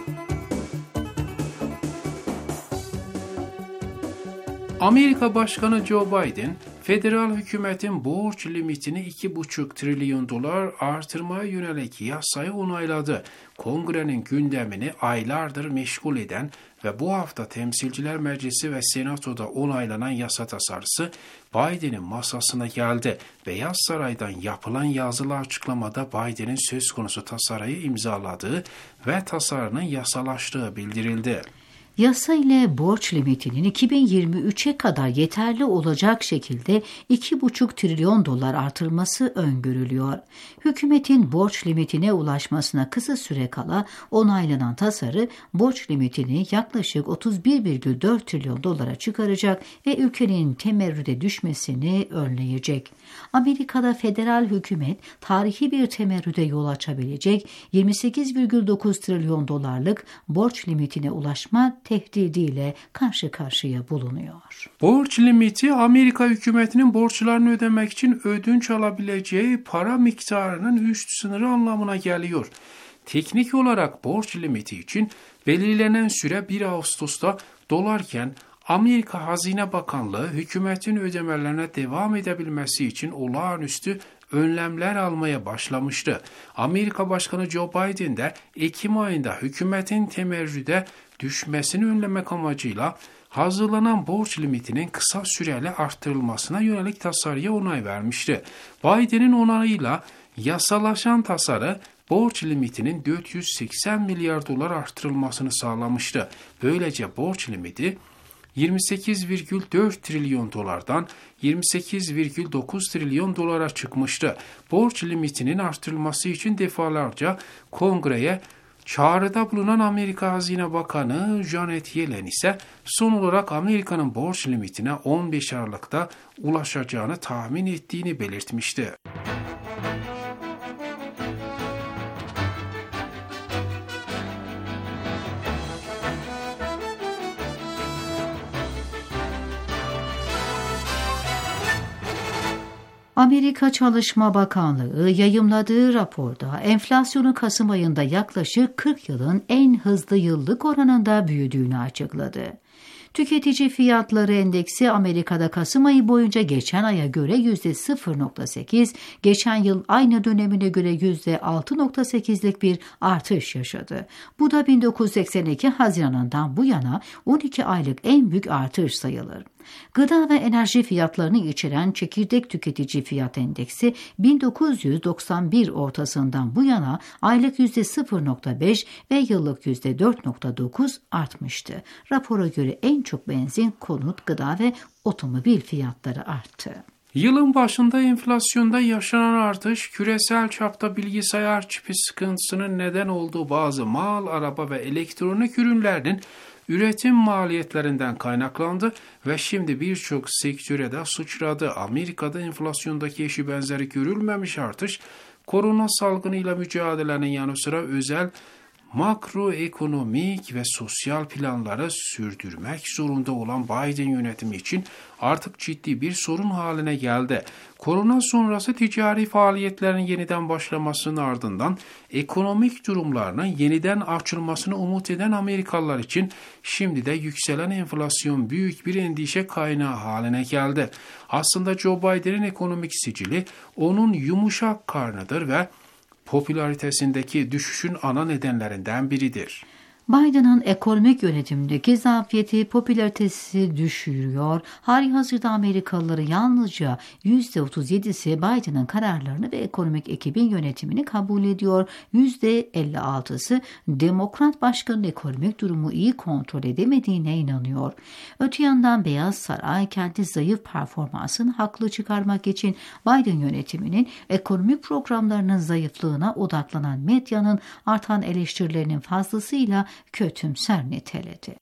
S14: Amerika Başkanı Joe Biden, federal hükümetin borç limitini iki buçuk trilyon dolar artırmaya yönelik yasayı onayladı. Kongrenin gündemini aylardır meşgul eden ve bu hafta Temsilciler Meclisi ve Senato'da onaylanan yasa tasarısı Biden'in masasına geldi. Beyaz Saray'dan yapılan yazılı açıklamada Biden'in söz konusu tasarıyı imzaladığı ve tasarının yasalaştığı bildirildi.
S4: Yasa ile borç limitinin iki bin yirmi üçe kadar yeterli olacak şekilde iki buçuk trilyon dolar artırılması öngörülüyor. Hükümetin borç limitine ulaşmasına kısa süre kala onaylanan tasarı borç limitini yaklaşık otuz bir virgül dört trilyon dolara çıkaracak ve ülkenin temerrüde düşmesini önleyecek. Amerika'da federal hükümet tarihi bir temerrüde yol açabilecek yirmi sekiz virgül dokuz trilyon dolarlık borç limitine ulaşma tehdidiyle karşı karşıya bulunuyor.
S14: Borç limiti Amerika hükümetinin borçlarını ödemek için ödünç alabileceği para miktarının üst sınırı anlamına geliyor. Teknik olarak borç limiti için belirlenen süre bir Ağustos'ta dolarken Amerika Hazine Bakanlığı hükümetin ödemelerine devam edebilmesi için olağanüstü önlemler almaya başlamıştı. Amerika Başkanı Joe Biden de Ekim ayında hükümetin temerrüde düşmesini önlemek amacıyla hazırlanan borç limitinin kısa süreli arttırılmasına yönelik tasarıya onay vermişti. Biden'in onayıyla yasalaşan tasarı borç limitinin dört yüz seksen milyar dolar arttırılmasını sağlamıştı. Böylece borç limiti yirmi sekiz virgül dört trilyon dolardan yirmi sekiz virgül dokuz trilyon dolara çıkmıştı. Borç limitinin artırılması için defalarca Kongre'ye çağrıda bulunan Amerika Hazine Bakanı Janet Yellen ise son olarak Amerika'nın borç limitine on beş Aralık'ta ulaşacağını tahmin ettiğini belirtmişti.
S4: Amerika Çalışma Bakanlığı yayımladığı raporda enflasyonun Kasım ayında yaklaşık kırk yılın en hızlı yıllık oranında büyüdüğünü açıkladı. Tüketici fiyatları endeksi Amerika'da Kasım ayı boyunca geçen aya göre yüzde sıfır virgül sekiz, geçen yıl aynı dönemine göre yüzde altı virgül sekizlik bir artış yaşadı. Bu da bin dokuz yüz seksen iki Haziran'ından bu yana on iki aylık en büyük artış sayılır. Gıda ve enerji fiyatlarını içeren çekirdek tüketici fiyat endeksi bin dokuz yüz doksan bir ortasından bu yana aylık yüzde sıfır virgül beş ve yıllık yüzde dört virgül dokuz artmıştı. Rapora göre en çok benzin, konut, gıda ve otomobil fiyatları arttı.
S14: Yılın başında enflasyonda yaşanan artış, küresel çapta bilgisayar çipi sıkıntısının neden olduğu bazı mal, araba ve elektronik ürünlerinin üretim maliyetlerinden kaynaklandı ve şimdi birçok sektöre de sıçradı. Amerika'da enflasyondaki eşi benzeri görülmemiş artış, korona salgınıyla mücadelenin yanı sıra özel makroekonomik ve sosyal planları sürdürmek zorunda olan Biden yönetimi için artık ciddi bir sorun haline geldi. Korona sonrası ticari faaliyetlerin yeniden başlamasının ardından ekonomik durumlarının yeniden açılmasını umut eden Amerikalılar için şimdi de yükselen enflasyon büyük bir endişe kaynağı haline geldi. Aslında Joe Biden'in ekonomik sicili onun yumuşak karnıdır ve popülaritesindeki düşüşün ana nedenlerinden biridir.
S4: Biden'ın ekonomik yönetimdeki zafiyeti popülaritesi düşürüyor. Halihazırda Amerikalıları yalnızca yüzde otuz yedisi Biden'ın kararlarını ve ekonomik ekibin yönetimini kabul ediyor. yüzde elli altısı Demokrat Başkanın ekonomik durumu iyi kontrol edemediğine inanıyor. Öte yandan Beyaz Saray kendi zayıf performansını haklı çıkarmak için Biden yönetiminin ekonomik programlarının zayıflığına odaklanan medyanın artan eleştirilerinin fazlasıyla kötümser niteledi.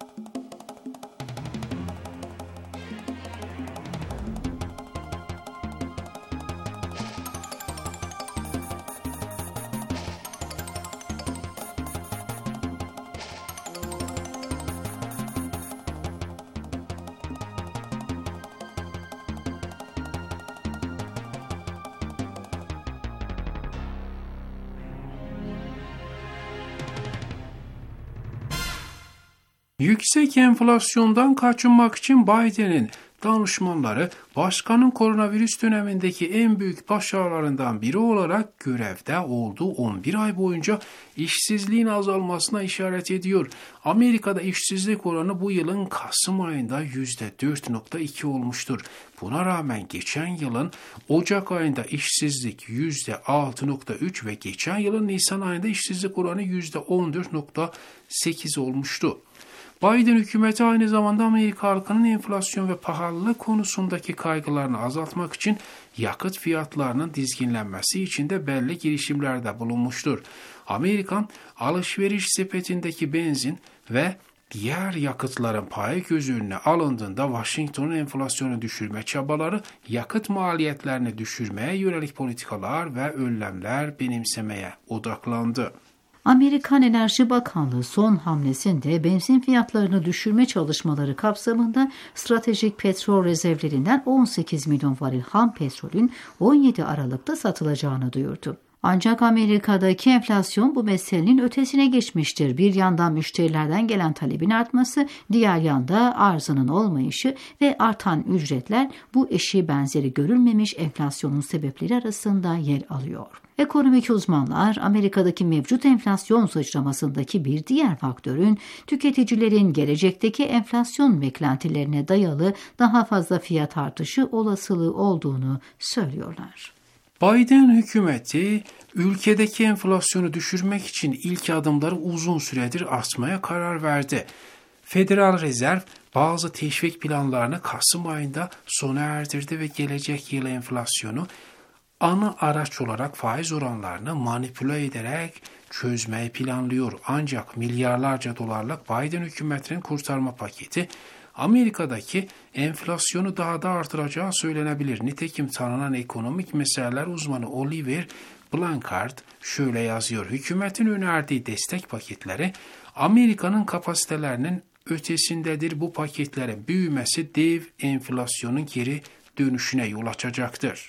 S14: Yüksek enflasyondan kaçınmak için Biden'in danışmanları başkanın koronavirüs dönemindeki en büyük başarılarından biri olarak görevde olduğu on bir ay boyunca işsizliğin azalmasına işaret ediyor. Amerika'da işsizlik oranı bu yılın Kasım ayında yüzde dört nokta iki olmuştur. Buna rağmen geçen yılın Ocak ayında işsizlik yüzde altı nokta üç ve geçen yılın Nisan ayında işsizlik oranı yüzde on dört nokta sekiz olmuştu. Biden hükümeti aynı zamanda Amerika halkının enflasyon ve pahalılık konusundaki kaygılarını azaltmak için yakıt fiyatlarının dizginlenmesi için de belli girişimlerde bulunmuştur. Amerikan alışveriş sepetindeki benzin ve diğer yakıtların payı göz önüne alındığında Washington'un enflasyonu düşürme çabaları yakıt maliyetlerini düşürmeye yönelik politikalar ve önlemler benimsemeye odaklandı.
S4: Amerikan Enerji Bakanlığı son hamlesinde benzin fiyatlarını düşürme çalışmaları kapsamında stratejik petrol rezervlerinden on sekiz milyon varil ham petrolün on yedi Aralık'ta satılacağını duyurdu. Ancak Amerika'daki enflasyon bu meselenin ötesine geçmiştir. Bir yandan müşterilerden gelen talebin artması, diğer yanda arzının olmayışı ve artan ücretler bu eşi benzeri görülmemiş enflasyonun sebepleri arasında yer alıyor. Ekonomik uzmanlar Amerika'daki mevcut enflasyon sıçramasındaki bir diğer faktörün tüketicilerin gelecekteki enflasyon beklentilerine dayalı daha fazla fiyat artışı olasılığı olduğunu söylüyorlar.
S14: Biden hükümeti ülkedeki enflasyonu düşürmek için ilk adımları uzun süredir atmaya karar verdi. Federal Rezerv bazı teşvik planlarını Kasım ayında sona erdirdi ve gelecek yıl enflasyonu ana araç olarak faiz oranlarını manipüle ederek çözmeyi planlıyor. Ancak milyarlarca dolarlık Biden hükümetinin kurtarma paketi Amerika'daki enflasyonu daha da artıracağı söylenebilir. Nitekim tanınan ekonomik meseleler uzmanı Oliver Blanchard şöyle yazıyor. Hükümetin önerdiği destek paketleri Amerika'nın kapasitelerinin ötesindedir. Bu paketlerin büyümesi dev enflasyonun geri dönüşüne yol açacaktır.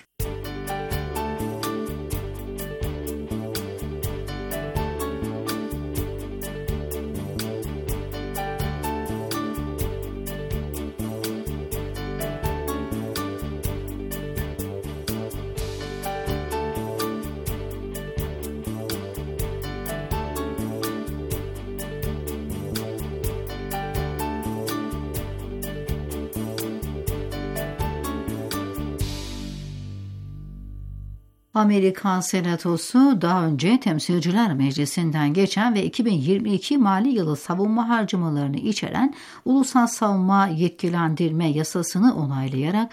S4: Amerikan Senatosu daha önce Temsilciler Meclisi'nden geçen ve iki bin yirmi iki mali yılı savunma harcamalarını içeren Ulusal Savunma Yetkilendirme Yasasını onaylayarak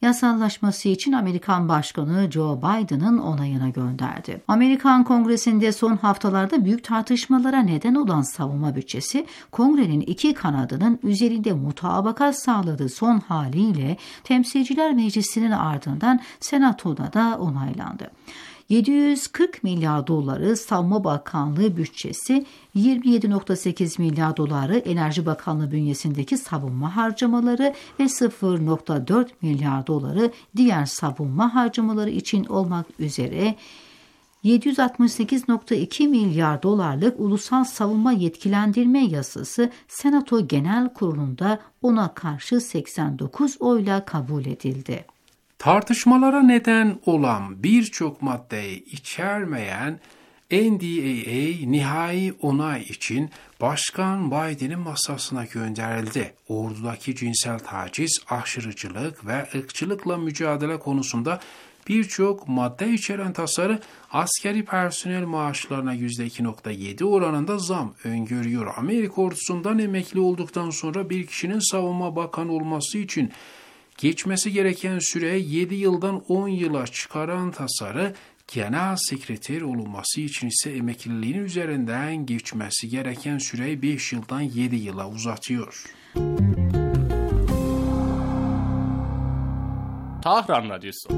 S4: yasallaşması için Amerikan Başkanı Joe Biden'ın onayına gönderdi. Amerikan Kongresi'nde son haftalarda büyük tartışmalara neden olan savunma bütçesi, Kongre'nin iki kanadının üzerinde mutabakat sağladığı son haliyle Temsilciler Meclisi'nin ardından Senato'da da onaylandı. yedi yüz kırk milyar doları Savunma Bakanlığı bütçesi, yirmi yedi virgül sekiz milyar doları Enerji Bakanlığı bünyesindeki savunma harcamaları ve sıfır virgül dört milyar doları diğer savunma harcamaları için olmak üzere yedi yüz altmış sekiz virgül iki milyar dolarlık ulusal savunma yetkilendirme yasası Senato Genel Kurulu'nda ona karşı seksen dokuz oyla kabul edildi.
S14: Tartışmalara neden olan birçok maddeyi içermeyen N D A A nihai onay için Başkan Biden'in masasına gönderildi. Ordudaki cinsel taciz, aşırıcılık ve ırkçılıkla mücadele konusunda birçok madde içeren tasarı askeri personel maaşlarına yüzde iki virgül yedi oranında zam öngörüyor. Amerika ordusundan emekli olduktan sonra bir kişinin savunma bakanı olması için geçmesi gereken süre yedi yıldan on yıla çıkaran tasarı, genel sekreter olunması için ise emekliliğin üzerinden geçmesi gereken süreyi beş yıldan yedi yıla uzatıyor.
S15: Tahran Radyosu.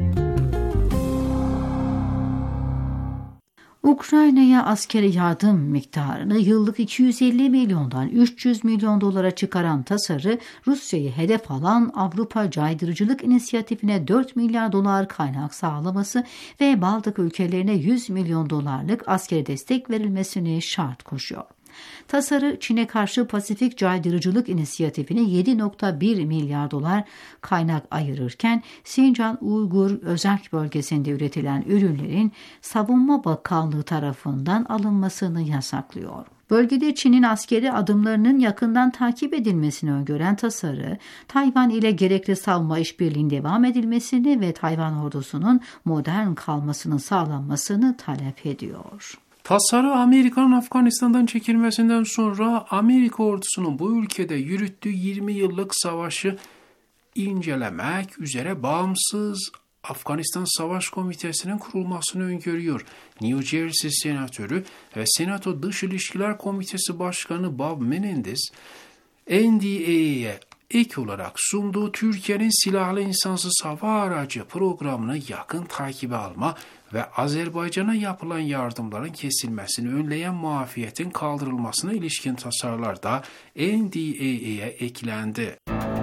S4: Ukrayna'ya askeri yardım miktarını yıllık iki yüz elli milyondan üç yüz milyon dolara çıkaran tasarı, Rusya'yı hedef alan Avrupa Caydırıcılık İnisiyatifi'ne dört milyar dolar kaynak sağlaması ve Baltık ülkelerine yüz milyon dolarlık askeri destek verilmesini şart koşuyor. Tasarı, Çin'e karşı Pasifik Caydırıcılık İnisiyatifi'ne yedi virgül bir milyar dolar kaynak ayırırken, Sincan Uygur Özerk bölgesinde üretilen ürünlerin Savunma Bakanlığı tarafından alınmasını yasaklıyor. Bölgede Çin'in askeri adımlarının yakından takip edilmesini öngören tasarı, Tayvan ile gerekli savunma işbirliğinin devam edilmesini ve Tayvan ordusunun modern kalmasının sağlanmasını talep ediyor.
S14: Tasarı, Amerika'nın Afganistan'dan çekilmesinden sonra Amerika ordusunun bu ülkede yürüttüğü yirmi yıllık savaşı incelemek üzere bağımsız Afganistan Savaş Komitesi'nin kurulmasını öngörüyor. New Jersey Senatörü ve Senato Dış İlişkiler Komitesi Başkanı Bob Menendez, N D A A'ye ek olarak sunduğu Türkiye'nin silahlı insansız hava aracı programını yakın takibe alma ve Azerbaycan'a yapılan yardımların kesilmesini önleyen muafiyetin kaldırılmasına ilişkin tasarılar da N D A A'ye eklendi.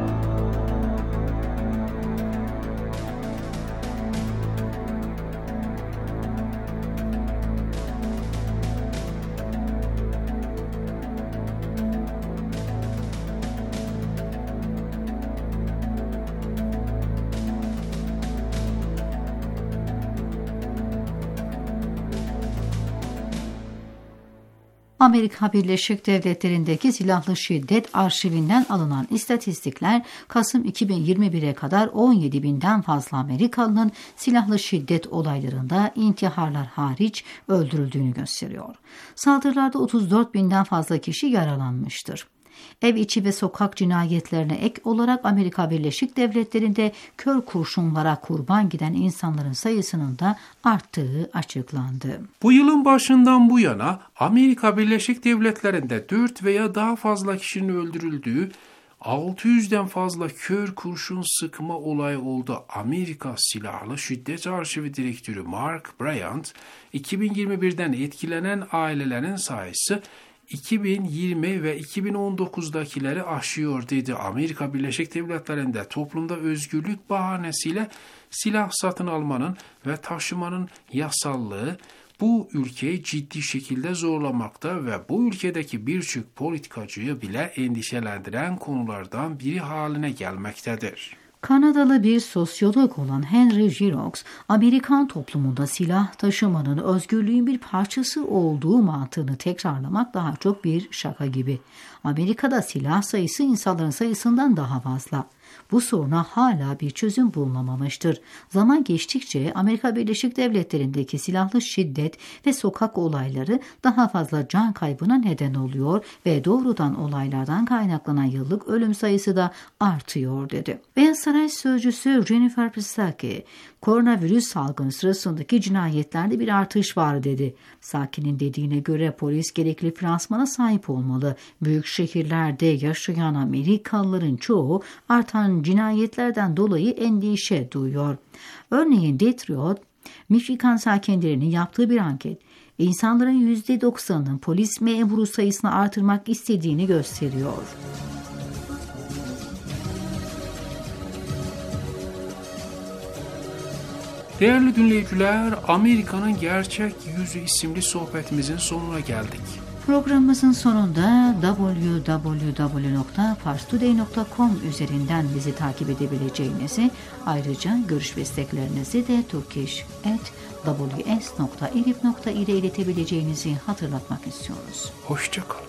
S4: Amerika Birleşik Devletleri'ndeki silahlı şiddet arşivinden alınan istatistikler, Kasım iki bin yirmi bire kadar on yedi binden fazla Amerikalı'nın silahlı şiddet olaylarında intiharlar hariç öldürüldüğünü gösteriyor. Saldırılarda otuz dört binden fazla kişi yaralanmıştır. Ev içi ve sokak cinayetlerine ek olarak Amerika Birleşik Devletleri'nde kör kurşunlara kurban giden insanların sayısının da arttığı açıklandı.
S14: Bu yılın başından bu yana Amerika Birleşik Devletleri'nde dört veya daha fazla kişinin öldürüldüğü, altı yüzden fazla kör kurşun sıkma olayı oldu. Amerika Silahlı Şiddet Arşivi Direktörü Mark Bryant, iki bin yirmi birden etkilenen ailelerin sayısı iki bin yirmi ve iki bin on dokuzdakileri aşıyor dedi. Amerika Birleşik Devletleri'nde toplumda özgürlük bahanesiyle silah satın almanın ve taşımanın yasallığı bu ülkeyi ciddi şekilde zorlamakta ve bu ülkedeki birçok politikacıyı bile endişelendiren konulardan biri haline gelmektedir.
S4: Kanadalı bir sosyolog olan Henry Giroux, Amerikan toplumunda silah taşımanın özgürlüğün bir parçası olduğu mantığını tekrarlamak daha çok bir şaka gibi. Amerika'da silah sayısı insanların sayısından daha fazla. bu soruna hala bir çözüm bulunamamıştır. Zaman geçtikçe Amerika Birleşik Devletleri'ndeki silahlı şiddet ve sokak olayları daha fazla can kaybına neden oluyor ve doğrudan olaylardan kaynaklanan yıllık ölüm sayısı da artıyor dedi. Beyaz Saray sözcüsü Jennifer Psaki, koronavirüs salgını sırasındaki cinayetlerde bir artış var dedi. Psaki'nin dediğine göre polis gerekli finansmana sahip olmalı. Büyük şehirlerde yaşayan Amerikalıların çoğu artan cinayetlerden dolayı endişe duyuyor. Örneğin Detroit, Michigan sakinlerinin yaptığı bir anket, insanların yüzde doksanının polis memuru sayısını artırmak istediğini gösteriyor.
S14: Değerli dinleyiciler, Amerika'nın Gerçek Yüzü isimli sohbetimizin sonuna geldik.
S4: Programımızın sonunda double-u double-u double-u nokta fars today nokta com üzerinden bizi takip edebileceğinizi, ayrıca görüş ve isteklerinizi de turkish at w s nokta elif nokta i ile iletebileceğinizi hatırlatmak istiyoruz.
S14: Hoşça kalın.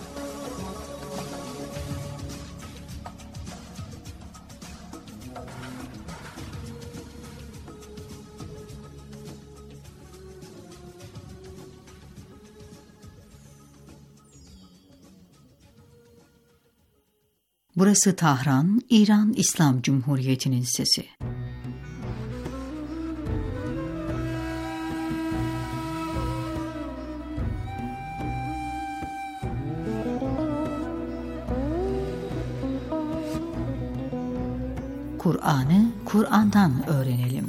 S4: Burası Tahran, İran İslam Cumhuriyeti'nin sesi. Kur'an'ı Kur'an'dan öğrenelim.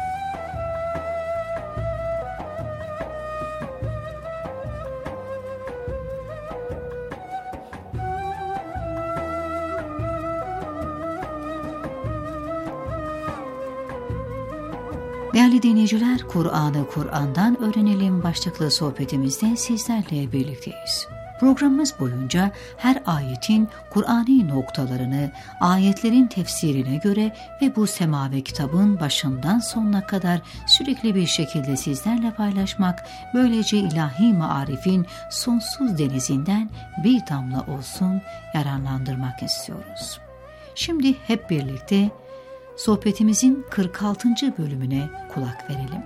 S4: Değerli dinleyiciler, Kur'an'ı Kur'an'dan öğrenelim başlıklı sohbetimizde sizlerle birlikteyiz. Programımız boyunca her ayetin Kur'ani noktalarını ayetlerin tefsirine göre ve bu semavi kitabın başından sonuna kadar sürekli bir şekilde sizlerle paylaşmak, böylece ilahi maarifin sonsuz denizinden bir damla olsun yararlandırmak istiyoruz. Şimdi hep birlikte sohbetimizin kırk altıncı bölümüne kulak verelim.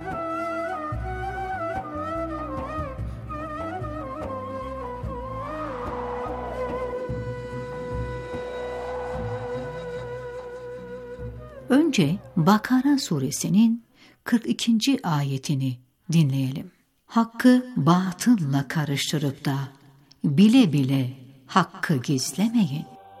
S4: Önce Bakara suresinin kırk ikinci ayetini dinleyelim. Hakkı batılla karıştırıp da bile bile hakkı gizlemeyin.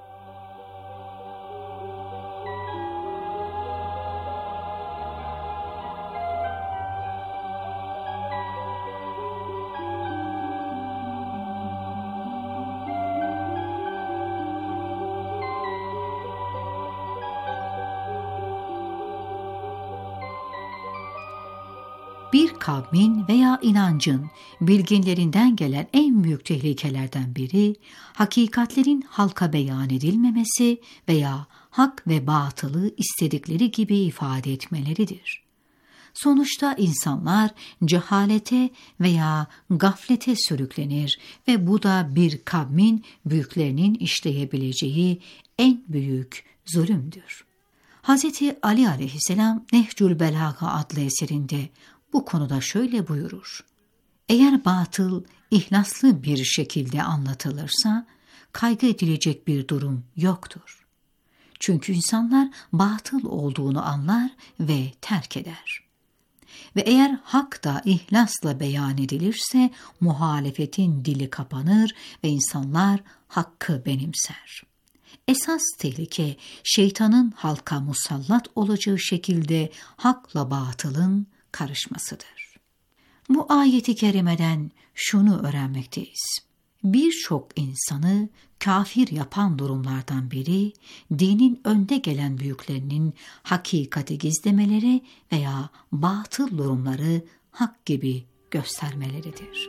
S4: Bir kavmin veya inancın bilginlerinden gelen en büyük tehlikelerden biri, hakikatlerin halka beyan edilmemesi veya hak ve batılı istedikleri gibi ifade etmeleridir. Sonuçta insanlar cehalete veya gaflete sürüklenir ve bu da bir kavmin büyüklerinin işleyebileceği en büyük zulümdür. Hazreti Ali aleyhisselam Nehcül Belâga adlı eserinde bu konuda şöyle buyurur: eğer batıl ihlaslı bir şekilde anlatılırsa kaygı edilecek bir durum yoktur. Çünkü insanlar batıl olduğunu anlar ve terk eder. Ve eğer hak da ihlasla beyan edilirse muhalefetin dili kapanır ve insanlar hakkı benimser. Esas tehlike şeytanın halka musallat olacağı şekilde hakla batılın karışmasıdır. Bu ayeti kerimeden şunu öğrenmekteyiz. Birçok insanı kafir yapan durumlardan biri, dinin önde gelen büyüklerinin hakikati gizlemeleri veya batıl durumları hak gibi göstermeleridir.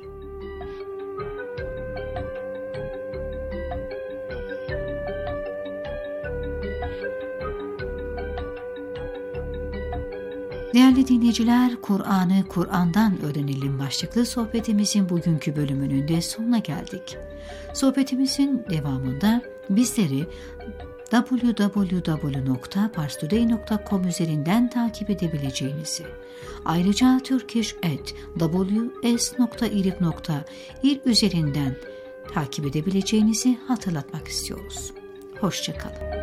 S4: Değerli dinleyiciler, Kur'an'ı Kur'an'dan öğrenelim başlıklı sohbetimizin bugünkü bölümünün de sonuna geldik. Sohbetimizin devamında bizleri double-u double-u double-u nokta pars today nokta com üzerinden takip edebileceğinizi, ayrıca turkish at w s nokta irib nokta ir üzerinden takip edebileceğinizi hatırlatmak istiyoruz. Hoşça kalın.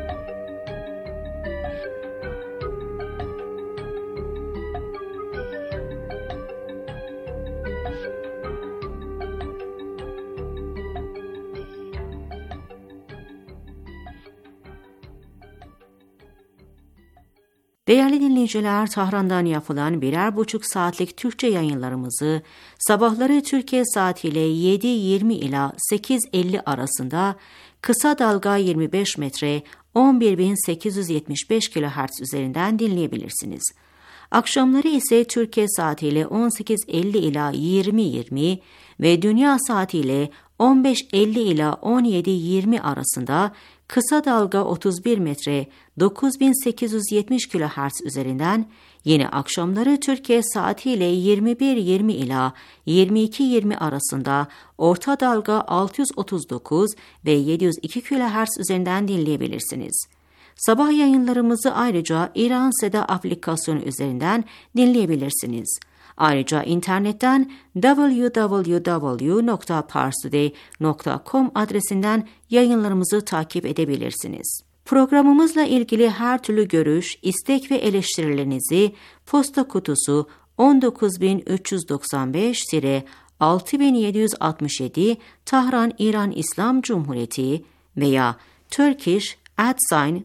S2: Değerli dinleyiciler, Tahran'dan yapılan birer buçuk saatlik Türkçe yayınlarımızı sabahları Türkiye saatiyle yedi yirmi ila sekiz elli arasında kısa dalga yirmi beş metre on bir bin sekiz yüz yetmiş beş kilohertz üzerinden dinleyebilirsiniz. Akşamları ise Türkiye saatiyle on sekiz elli ila yirmi yirmi ve dünya saatiyle on beş elli ila on yedi yirmi arasında kısa dalga otuz bir metre dokuz bin sekiz yüz yetmiş kilohertz üzerinden, yine akşamları Türkiye saatiyle yirmi bir yirmi ila yirmi iki yirmi arasında orta dalga altı yüz otuz dokuz ve yedi yüz iki kilohertz üzerinden dinleyebilirsiniz. Sabah yayınlarımızı ayrıca İran Seda aplikasyonu üzerinden dinleyebilirsiniz. Ayrıca internetten double-u double-u double-u nokta pars today nokta com adresinden yayınlarımızı takip edebilirsiniz. Programımızla ilgili her türlü görüş, istek ve eleştirilerinizi posta kutusu on dokuz bin üç yüz doksan beş altı bin yedi yüz altmış yedi Tahran İran İslam Cumhuriyeti veya turkish at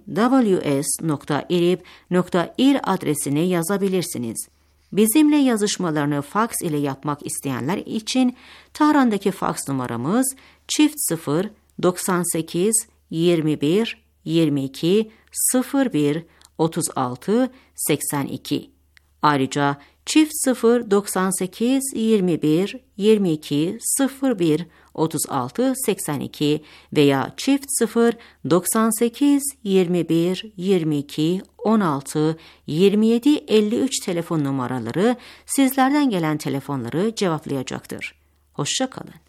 S2: w s nokta irib nokta ir adresine yazabilirsiniz. Bizimle yazışmalarını faks ile yapmak isteyenler için Tahran'daki faks numaramız çift sıfır doksan sekiz yirmi bir yirmi iki sıfır bir otuz altı seksen iki. Ayrıca çift sıfır doksan sekiz yirmi bir yirmi iki sıfır bir otuz altı seksen iki veya çift sıfır doksan sekiz yirmi bir yirmi iki on altı yirmi yedi elli üç telefon numaraları sizlerden gelen telefonları cevaplayacaktır. Hoşça kalın.